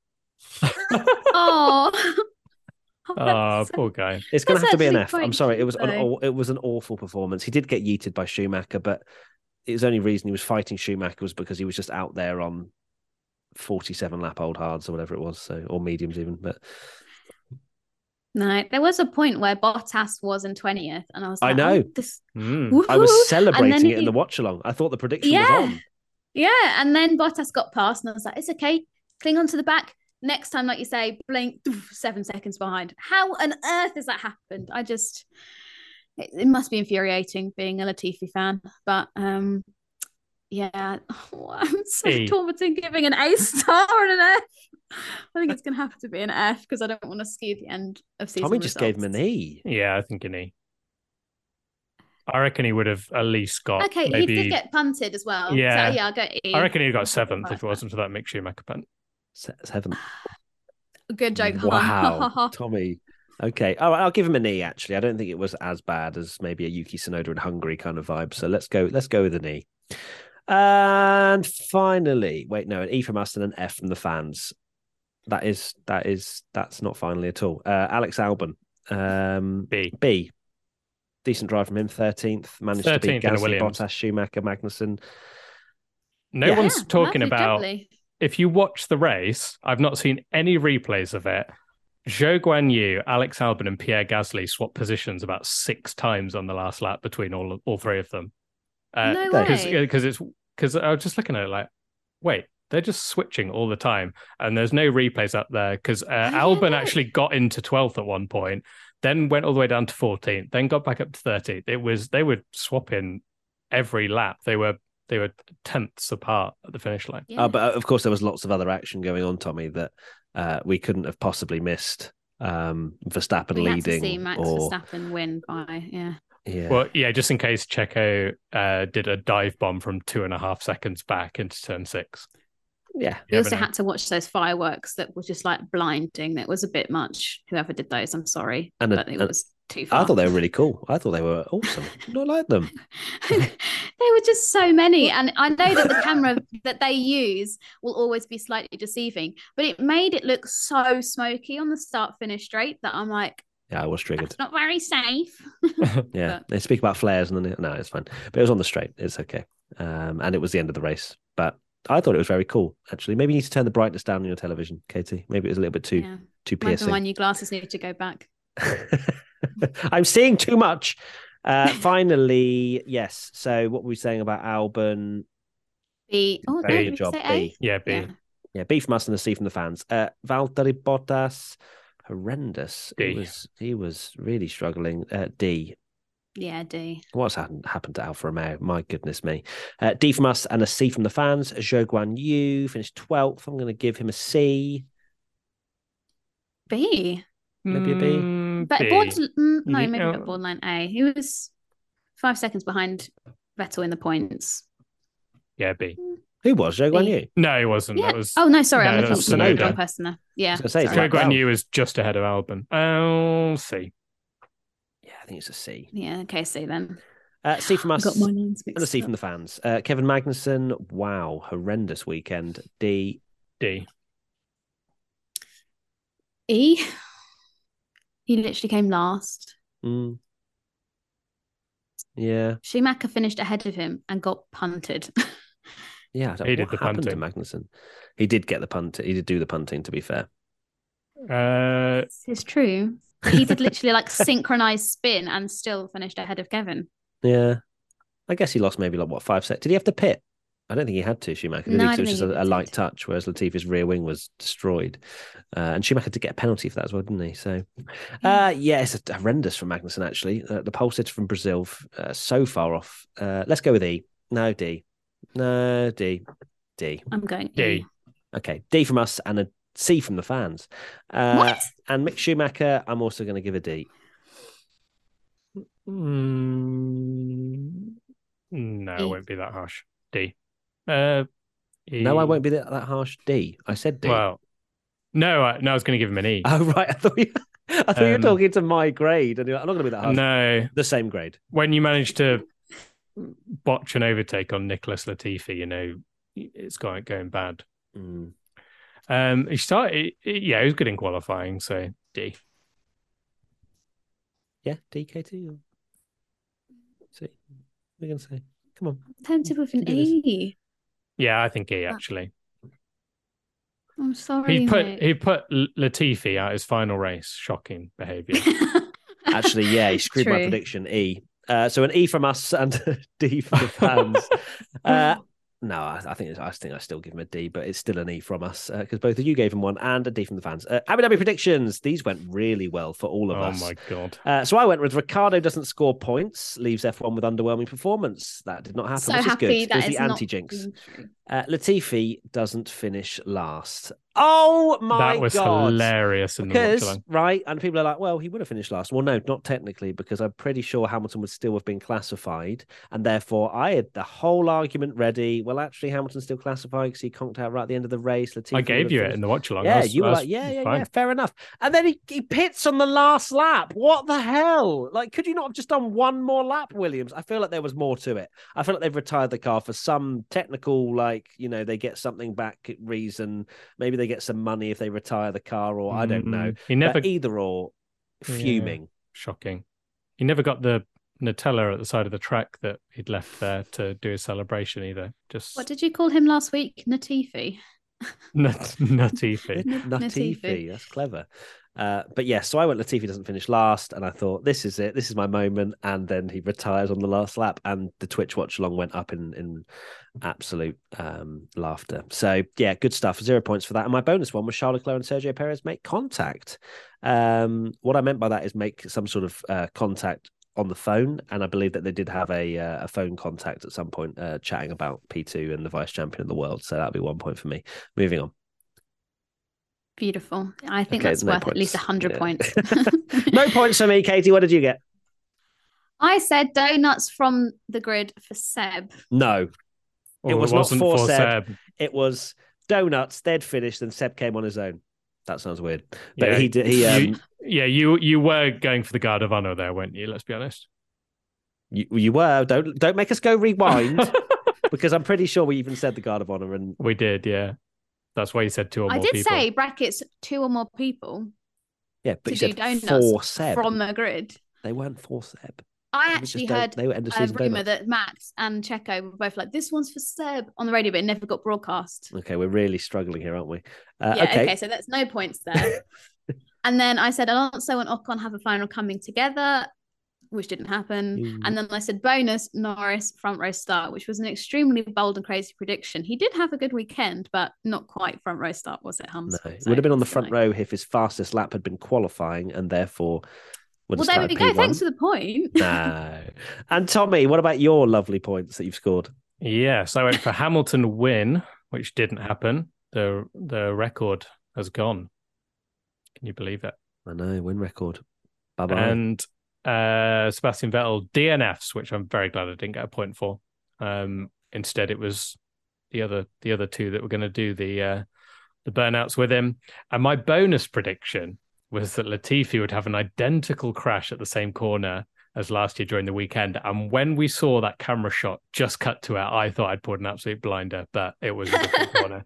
Oh. Oh, poor guy. It's going to That's have to be an actually F. I'm quite sorry. It cute, was an, though. aw- it was an awful performance. He did get yeeted by Schumacher, but his only reason he was fighting Schumacher was because he was just out there on forty-seven lap old hards or whatever it was. So, or mediums even. But No, there was a point where Bottas was in twentieth, and I was I like, know. oh, this Mm. I was woohoo. celebrating And then it in he- the watch along. I thought the prediction Yeah. was on. Yeah, and then Bottas got past, and I was like, it's okay, cling on to the back. Next time, like you say, blink, doof, seven seconds behind. How on earth has that happened? I just, it, it must be infuriating being a Latifi fan. But um, yeah, oh, I'm so E. torn between giving an A star and an F. I think it's going to have to be an F because I don't want to skew the end of season. Tommy just gave him an results. E. Yeah, I think an E. I reckon he would have at least got Okay, maybe. he did get punted as well. Yeah. so, yeah, I'll go E. I reckon he'd got I'll seventh go if it wasn't for that Mick Schumacher punt. Se- Seven. Good joke. Wow, Tommy. Okay. All right, I'll give him an E, actually. I don't think it was as bad as maybe a Yuki Tsunoda in Hungary kind of vibe. So let's go, let's go with an E. And finally, wait, no, an E from us and an F from the fans. That is, that is, that's not finally at all. Uh, Alex Albon. Um, B. B. Decent drive from him, thirteenth. Managed to beat thirteenth in a Gasly, Williams. Bottas, Schumacher, Magnussen. No Yeah. one's Yeah, talking lovely, about. jubbly. If you watch the race, I've not seen any replays of it. Zhou Guan Yu, Alex Albon, and Pierre Gasly swapped positions about six times on the last lap between all all three of them. Uh, No because way. because it's because I was just looking at it like, wait, they're just switching all the time, and there's no replays up there because uh, Oh, yeah, Albon no. actually got into twelfth at one point, then went all the way down to fourteenth, then got back up to thirteenth. It was they were swapping every lap. They were they were tenths apart at the finish line. Yeah. Uh, but of course, there was lots of other action going on, Tommy, that uh, we couldn't have possibly missed. Um, Verstappen we had to leading, see Max or Verstappen win by yeah. yeah, Well, yeah, just in case Checo uh, did a dive bomb from two and a half seconds back into turn six. yeah. We You also never know. had to watch those fireworks that were just like blinding. That was a bit much. Whoever did those, I'm sorry, And a- but it and- was too far. I thought they were really cool. I thought they were awesome. I like them. There were just so many, and I know that the camera that they use will always be slightly deceiving, but it made it look so smoky on the start finish straight that I'm like, Yeah, I was triggered. that's not very safe. Yeah, But- they speak about flares and then no, it's fine. But it was on the straight. It's okay. Um, and it was the end of the race. But I thought it was very cool. Actually, maybe you need to turn the brightness down on your television, Katie. Maybe it was a little bit too Yeah, too maybe piercing. my new glasses need to go back. I'm seeing too much. Uh, finally, yes. So what were we saying about Albon? B. Oh, no, Very did good we job, say B. A? Yeah, B. Yeah. Yeah, B from us and a C from the fans. Uh, Valtteri Bottas, horrendous. He D. was he was really struggling. Uh, D. Yeah, D. What's happened, happened to Alfa Romeo? My goodness me. Uh, D from us and a C from the fans. Zhou Guan Yu finished twelfth. I'm going to give him a C. B. Maybe a B? Mm, But B. board, mm, no, Yeah. maybe not borderline A. He was five seconds behind Vettel in the points. Yeah, B. Who was Zhou Guan B. Yu? No, it wasn't. Yeah. That was. Oh no, sorry, No, I'm looking that's at the Tsunoda. wrong person there. Yeah. I was gonna say, it's sorry. like- Joe Guan Wow. Yu was just ahead of Albon. Oh, C. Yeah, I think it's a C. Yeah, okay, C then. Uh, C from I us got my lines and a mixed C up. from the fans. Uh, Kevin Magnussen, wow, horrendous weekend. D. D. E. He literally came last. Mm. Yeah, Schumacher finished ahead of him and got punted. yeah. I don't He know did what the happened to punting. Magnussen. He did get the punt. He did do the punting. To be fair, Uh, It's true. He did literally like synchronized spin and still finished ahead of Kevin. yeah. I guess he lost maybe like what five seconds. Did he have to pit? I don't think he had to. Schumacher. Did No, he? I 'Cause it was don't just think a, he a light did. touch, whereas Latifi's rear wing was destroyed, uh, and Schumacher did get a penalty for that as well, didn't he? So, uh, yeah, it's a, horrendous from Magnussen actually. Uh, the pole sitter from Brazil, uh, so far off. Uh, let's go with E. No D. No D. D. I'm going D. E. Okay, D from us and a C from the fans. Uh, What? And Mick Schumacher, I'm also going to give a D. mm, no, it E. won't be that harsh. D. Uh, E. No, I won't be that, that harsh. D. I said D. Well, no, I, no, I was going to give him an E. Oh right, I thought you, I thought you were Um, talking to my grade, and you're like, I'm not going to be that harsh. No, The same grade. when you manage to botch an overtake on Nicholas Latifi, you know it's going going bad. Mm. Um, he started, yeah, he was good in qualifying, so D. Yeah, D K T. Or... C. What are you going to say? Come on. Tempted with an Do this. E. Yeah, I think E actually. I'm sorry. He put mate. he put L- Latifi out his final race. Shocking behaviour. Actually, yeah, he screwed my True. prediction. E. Uh, so an E from us and a D from the fans. uh, no, I, I think it's, I think I still give him a D, but it's still an E from us because both of you gave him one and a D from the fans. Uh, Abu Dhabi predictions. These went really well for all of Oh us. my god. Uh, so I went with Ricardo doesn't score points, leaves F one with underwhelming performance. That did not happen, so which is happy good. It that was is the not anti-jinx. being true. Uh, Latifi doesn't finish last. Oh my That was God. hilarious in the Because, watch along. right, and people are like, well, he would have finished last. Well, no, not technically, because I'm pretty sure Hamilton would still have been classified. And therefore, I had the whole argument ready. Well, actually, Hamilton's still classified because he conked out right at the end of the race. Latifi I would gave have you it finished- in the watch along. Yeah, you were like, yeah, yeah, yeah, fair enough. And then he, he pits on the last lap. What the hell? Like, could you not have just done one more lap, Williams? I feel like there was more to it. I feel like they've retired the car for some technical, like, you know, they get something back reason. Maybe they get some money if they retire the car, or I don't know. Mm, He never But either or, Yeah. fuming. shocking. He never got the Nutella at the side of the track that he'd left there to do his celebration either. Just What did you call him last week? Natifi. nut, Nutifi. N- Natifi, Latifi. that's clever. Uh, but yeah, so I went Latifi doesn't finish last, and I thought this is it, this is my moment. And then he retires on the last lap, and the Twitch watch along went up in in absolute um, laughter. So yeah, good stuff. Zero points for that. And my bonus one was Charles Leclerc and Sergio Perez make contact. Um, what I meant by that is make some sort of uh, contact on the phone, and I believe that they did have a uh, a phone contact at some point, uh, chatting about P two and the vice champion of the world. So that'll be one point for me. Moving on. Beautiful. I think Okay, that's no worth points. at least one hundred Yeah. points. No points for me, Katie. What did you get? I said donuts from the grid for Seb. No, Or it was not wasn't for for Seb. Seb. It was donuts. They'd finished, and Seb came on his own. That sounds weird, but Yeah, he did. He um, you, yeah, you you were going for the guard of honor there, weren't you? Let's be honest. you, you were. Don't don't make us go rewind because I'm pretty sure we even said the guard of honor. And We did, yeah. That's why you said two or I more did people. say brackets two or more people yeah, but to you do said donuts for Seb. from the grid. They weren't for Seb. I They were actually just don- heard they were end of a season rumor donuts. that Max and Checo were both like, "This one's for Seb" on the radio, but it never got broadcast. Okay, we're really struggling here, aren't we? Uh, yeah, okay. okay. so that's no points there. And then I said Alonso and Ocon have a final coming together, which didn't happen. Mm. And then I said bonus Norris front row start, which was an extremely bold and crazy prediction. He did have a good weekend, but not quite front row start, was it, Hans? No, it So would have been on the it's front like- row if his fastest lap had been qualifying, and therefore would Well, have there started we go. P one. Thanks for the point. No. And Tommy, what about your lovely points that you've scored? Yes, I went for Hamilton win, which didn't happen. The the record has gone. Can you believe it? I know, win record. Bye bye. And uh, Sebastian Vettel D N Fs, which I'm very glad I didn't get a point for. Um, instead, it was the other the other two that were going to do the uh, the burnouts with him. And my bonus prediction was that Latifi would have an identical crash at the same corner as last year during the weekend. And when we saw that camera shot just cut to it, I thought I'd put an absolute blinder, but it was a different corner.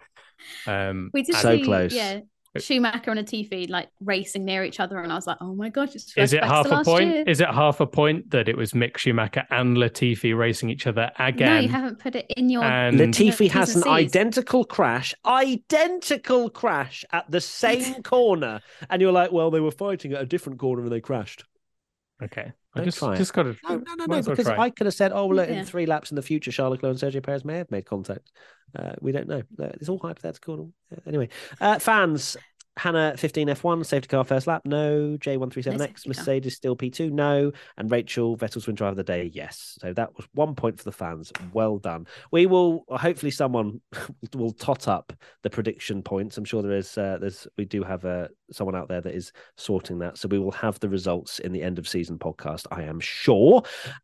Um, We did So see, close. yeah, Schumacher and Latifi like racing near each other, and I was like, "Oh my gosh, it's Is it flashbacks half to a last point? year. Is it half a point that it was Mick Schumacher and Latifi racing each other again? No, you haven't put it in your. And- Latifi T's has and an C's. identical crash, identical crash at the same corner. And you're like, well, they were fighting at a different corner and they crashed. Okay, I Don't just try it. just got to. No, no, no, no, because I could have said, oh, look, Yeah. in three laps in the future, Charles Leclerc and Sergio Perez may have made contact. Uh, we don't know. Uh, It's all hypothetical. Uh, Anyway, uh, fans, Hannah fifteen F one, safety car first lap, no. J one thirty-seven X, safety car. Mercedes still P two, no. And Rachel, Vettel's win driver of the day, yes. So that was one point for the fans. Well done. We will, hopefully someone will tot up the prediction points. I'm sure there is, uh, there's, we do have uh, someone out there that is sorting that. So we will have the results in the end of season podcast, I am sure.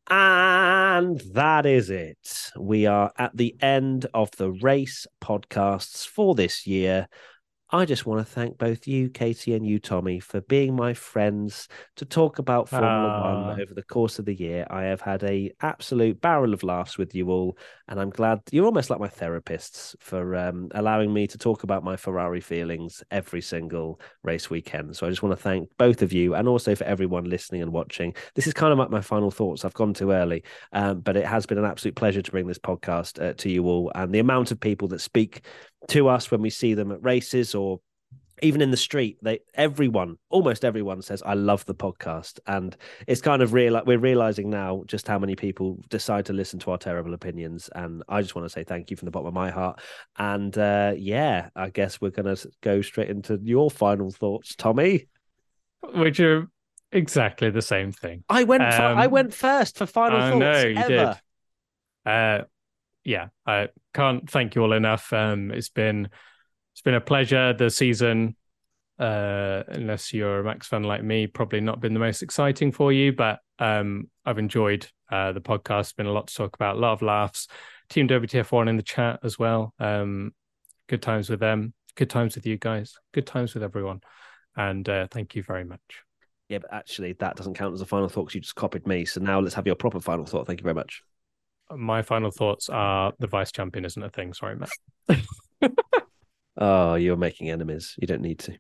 And that is it. We are at the end of the race podcasts for this year. I just want to thank both you, Katie, and you, Tommy, for being my friends to talk about Formula Ah. One over the course of the year. I have had a absolute barrel of laughs with you all, and I'm glad you're almost like my therapists for um, allowing me to talk about my Ferrari feelings every single race weekend. So I just want to thank both of you, and also for everyone listening and watching. This is kind of like my final thoughts. I've gone too early, um, but it has been an absolute pleasure to bring this podcast uh, to you all, and the amount of people that speak to us when we see them at races or even in the street, they everyone, almost everyone says, I love the podcast. And it's kind of real. We're realizing now just how many people decide to listen to our terrible opinions. And I just want to say thank you from the bottom of my heart. And uh, yeah, I guess we're going to go straight into your final thoughts, Tommy. which are exactly the same thing. I went, Um, for, I went first for final I thoughts. know you ever. did. Uh, yeah, I can't thank you all enough. Um, it's been it's been a pleasure. The season, uh, unless you're a Max fan like me, probably not been the most exciting for you, but um, I've enjoyed uh, the podcast. It's been a lot to talk about, a lot of laughs. Team W T F one in the chat as well. Um, good times with them. Good times with you guys. Good times with everyone. And uh, thank you very much. Yeah, but actually, that doesn't count as a final thought because you just copied me. So now let's have your proper final thought. Thank you very much. My final thoughts are the vice champion isn't a thing. Sorry, Matt. Oh, you're making enemies. You don't need to.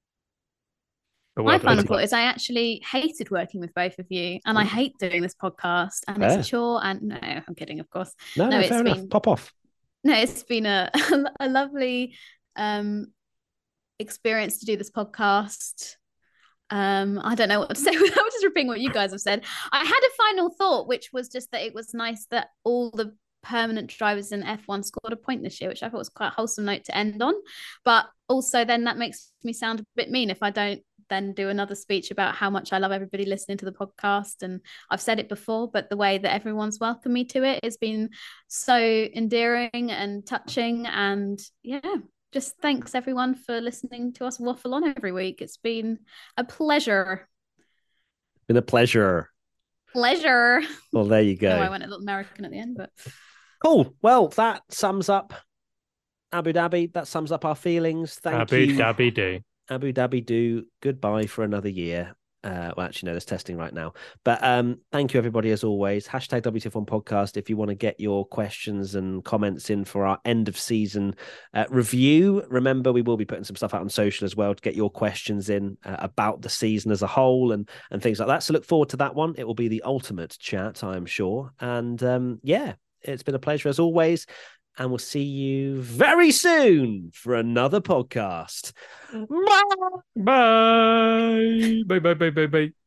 But My well done. final thought is I actually hated working with both of you, and I hate doing this podcast. And Fair. it's a chore. And no, I'm kidding, of course. No, no, No, fair it's enough. been- Pop off. No, it's been a a lovely um experience to do this podcast. Um, I don't know what to say without just repeating what you guys have said. I had a final thought, which was just that it was nice that all the permanent drivers in F one scored a point this year, which I thought was quite a wholesome note to end on. But also then that makes me sound a bit mean if I don't then do another speech about how much I love everybody listening to the podcast. And I've said it before, but the way that everyone's welcomed me to it has been so endearing and touching. And yeah, just thanks everyone for listening to us waffle on every week. It's been a pleasure. Been a pleasure. Pleasure. Well, there you go. Oh, I went a little American at the end, but cool. Well, that sums up Abu Dhabi. That sums up our feelings. Thank Abu you. Dhabi do. Abu Dhabi do. Goodbye for another year. Uh, well, actually, no, there's testing right now. But um, thank you, everybody, as always. Hashtag W T F one podcast if you want to get your questions and comments in for our end of season uh, review. Remember, we will be putting some stuff out on social as well to get your questions in uh, about the season as a whole and, and things like that. So look forward to that one. It will be the ultimate chat, I'm sure. And um, yeah, it's been a pleasure as always. And we'll see you very soon for another podcast. Bye. Bye. Bye, bye, bye, bye, bye.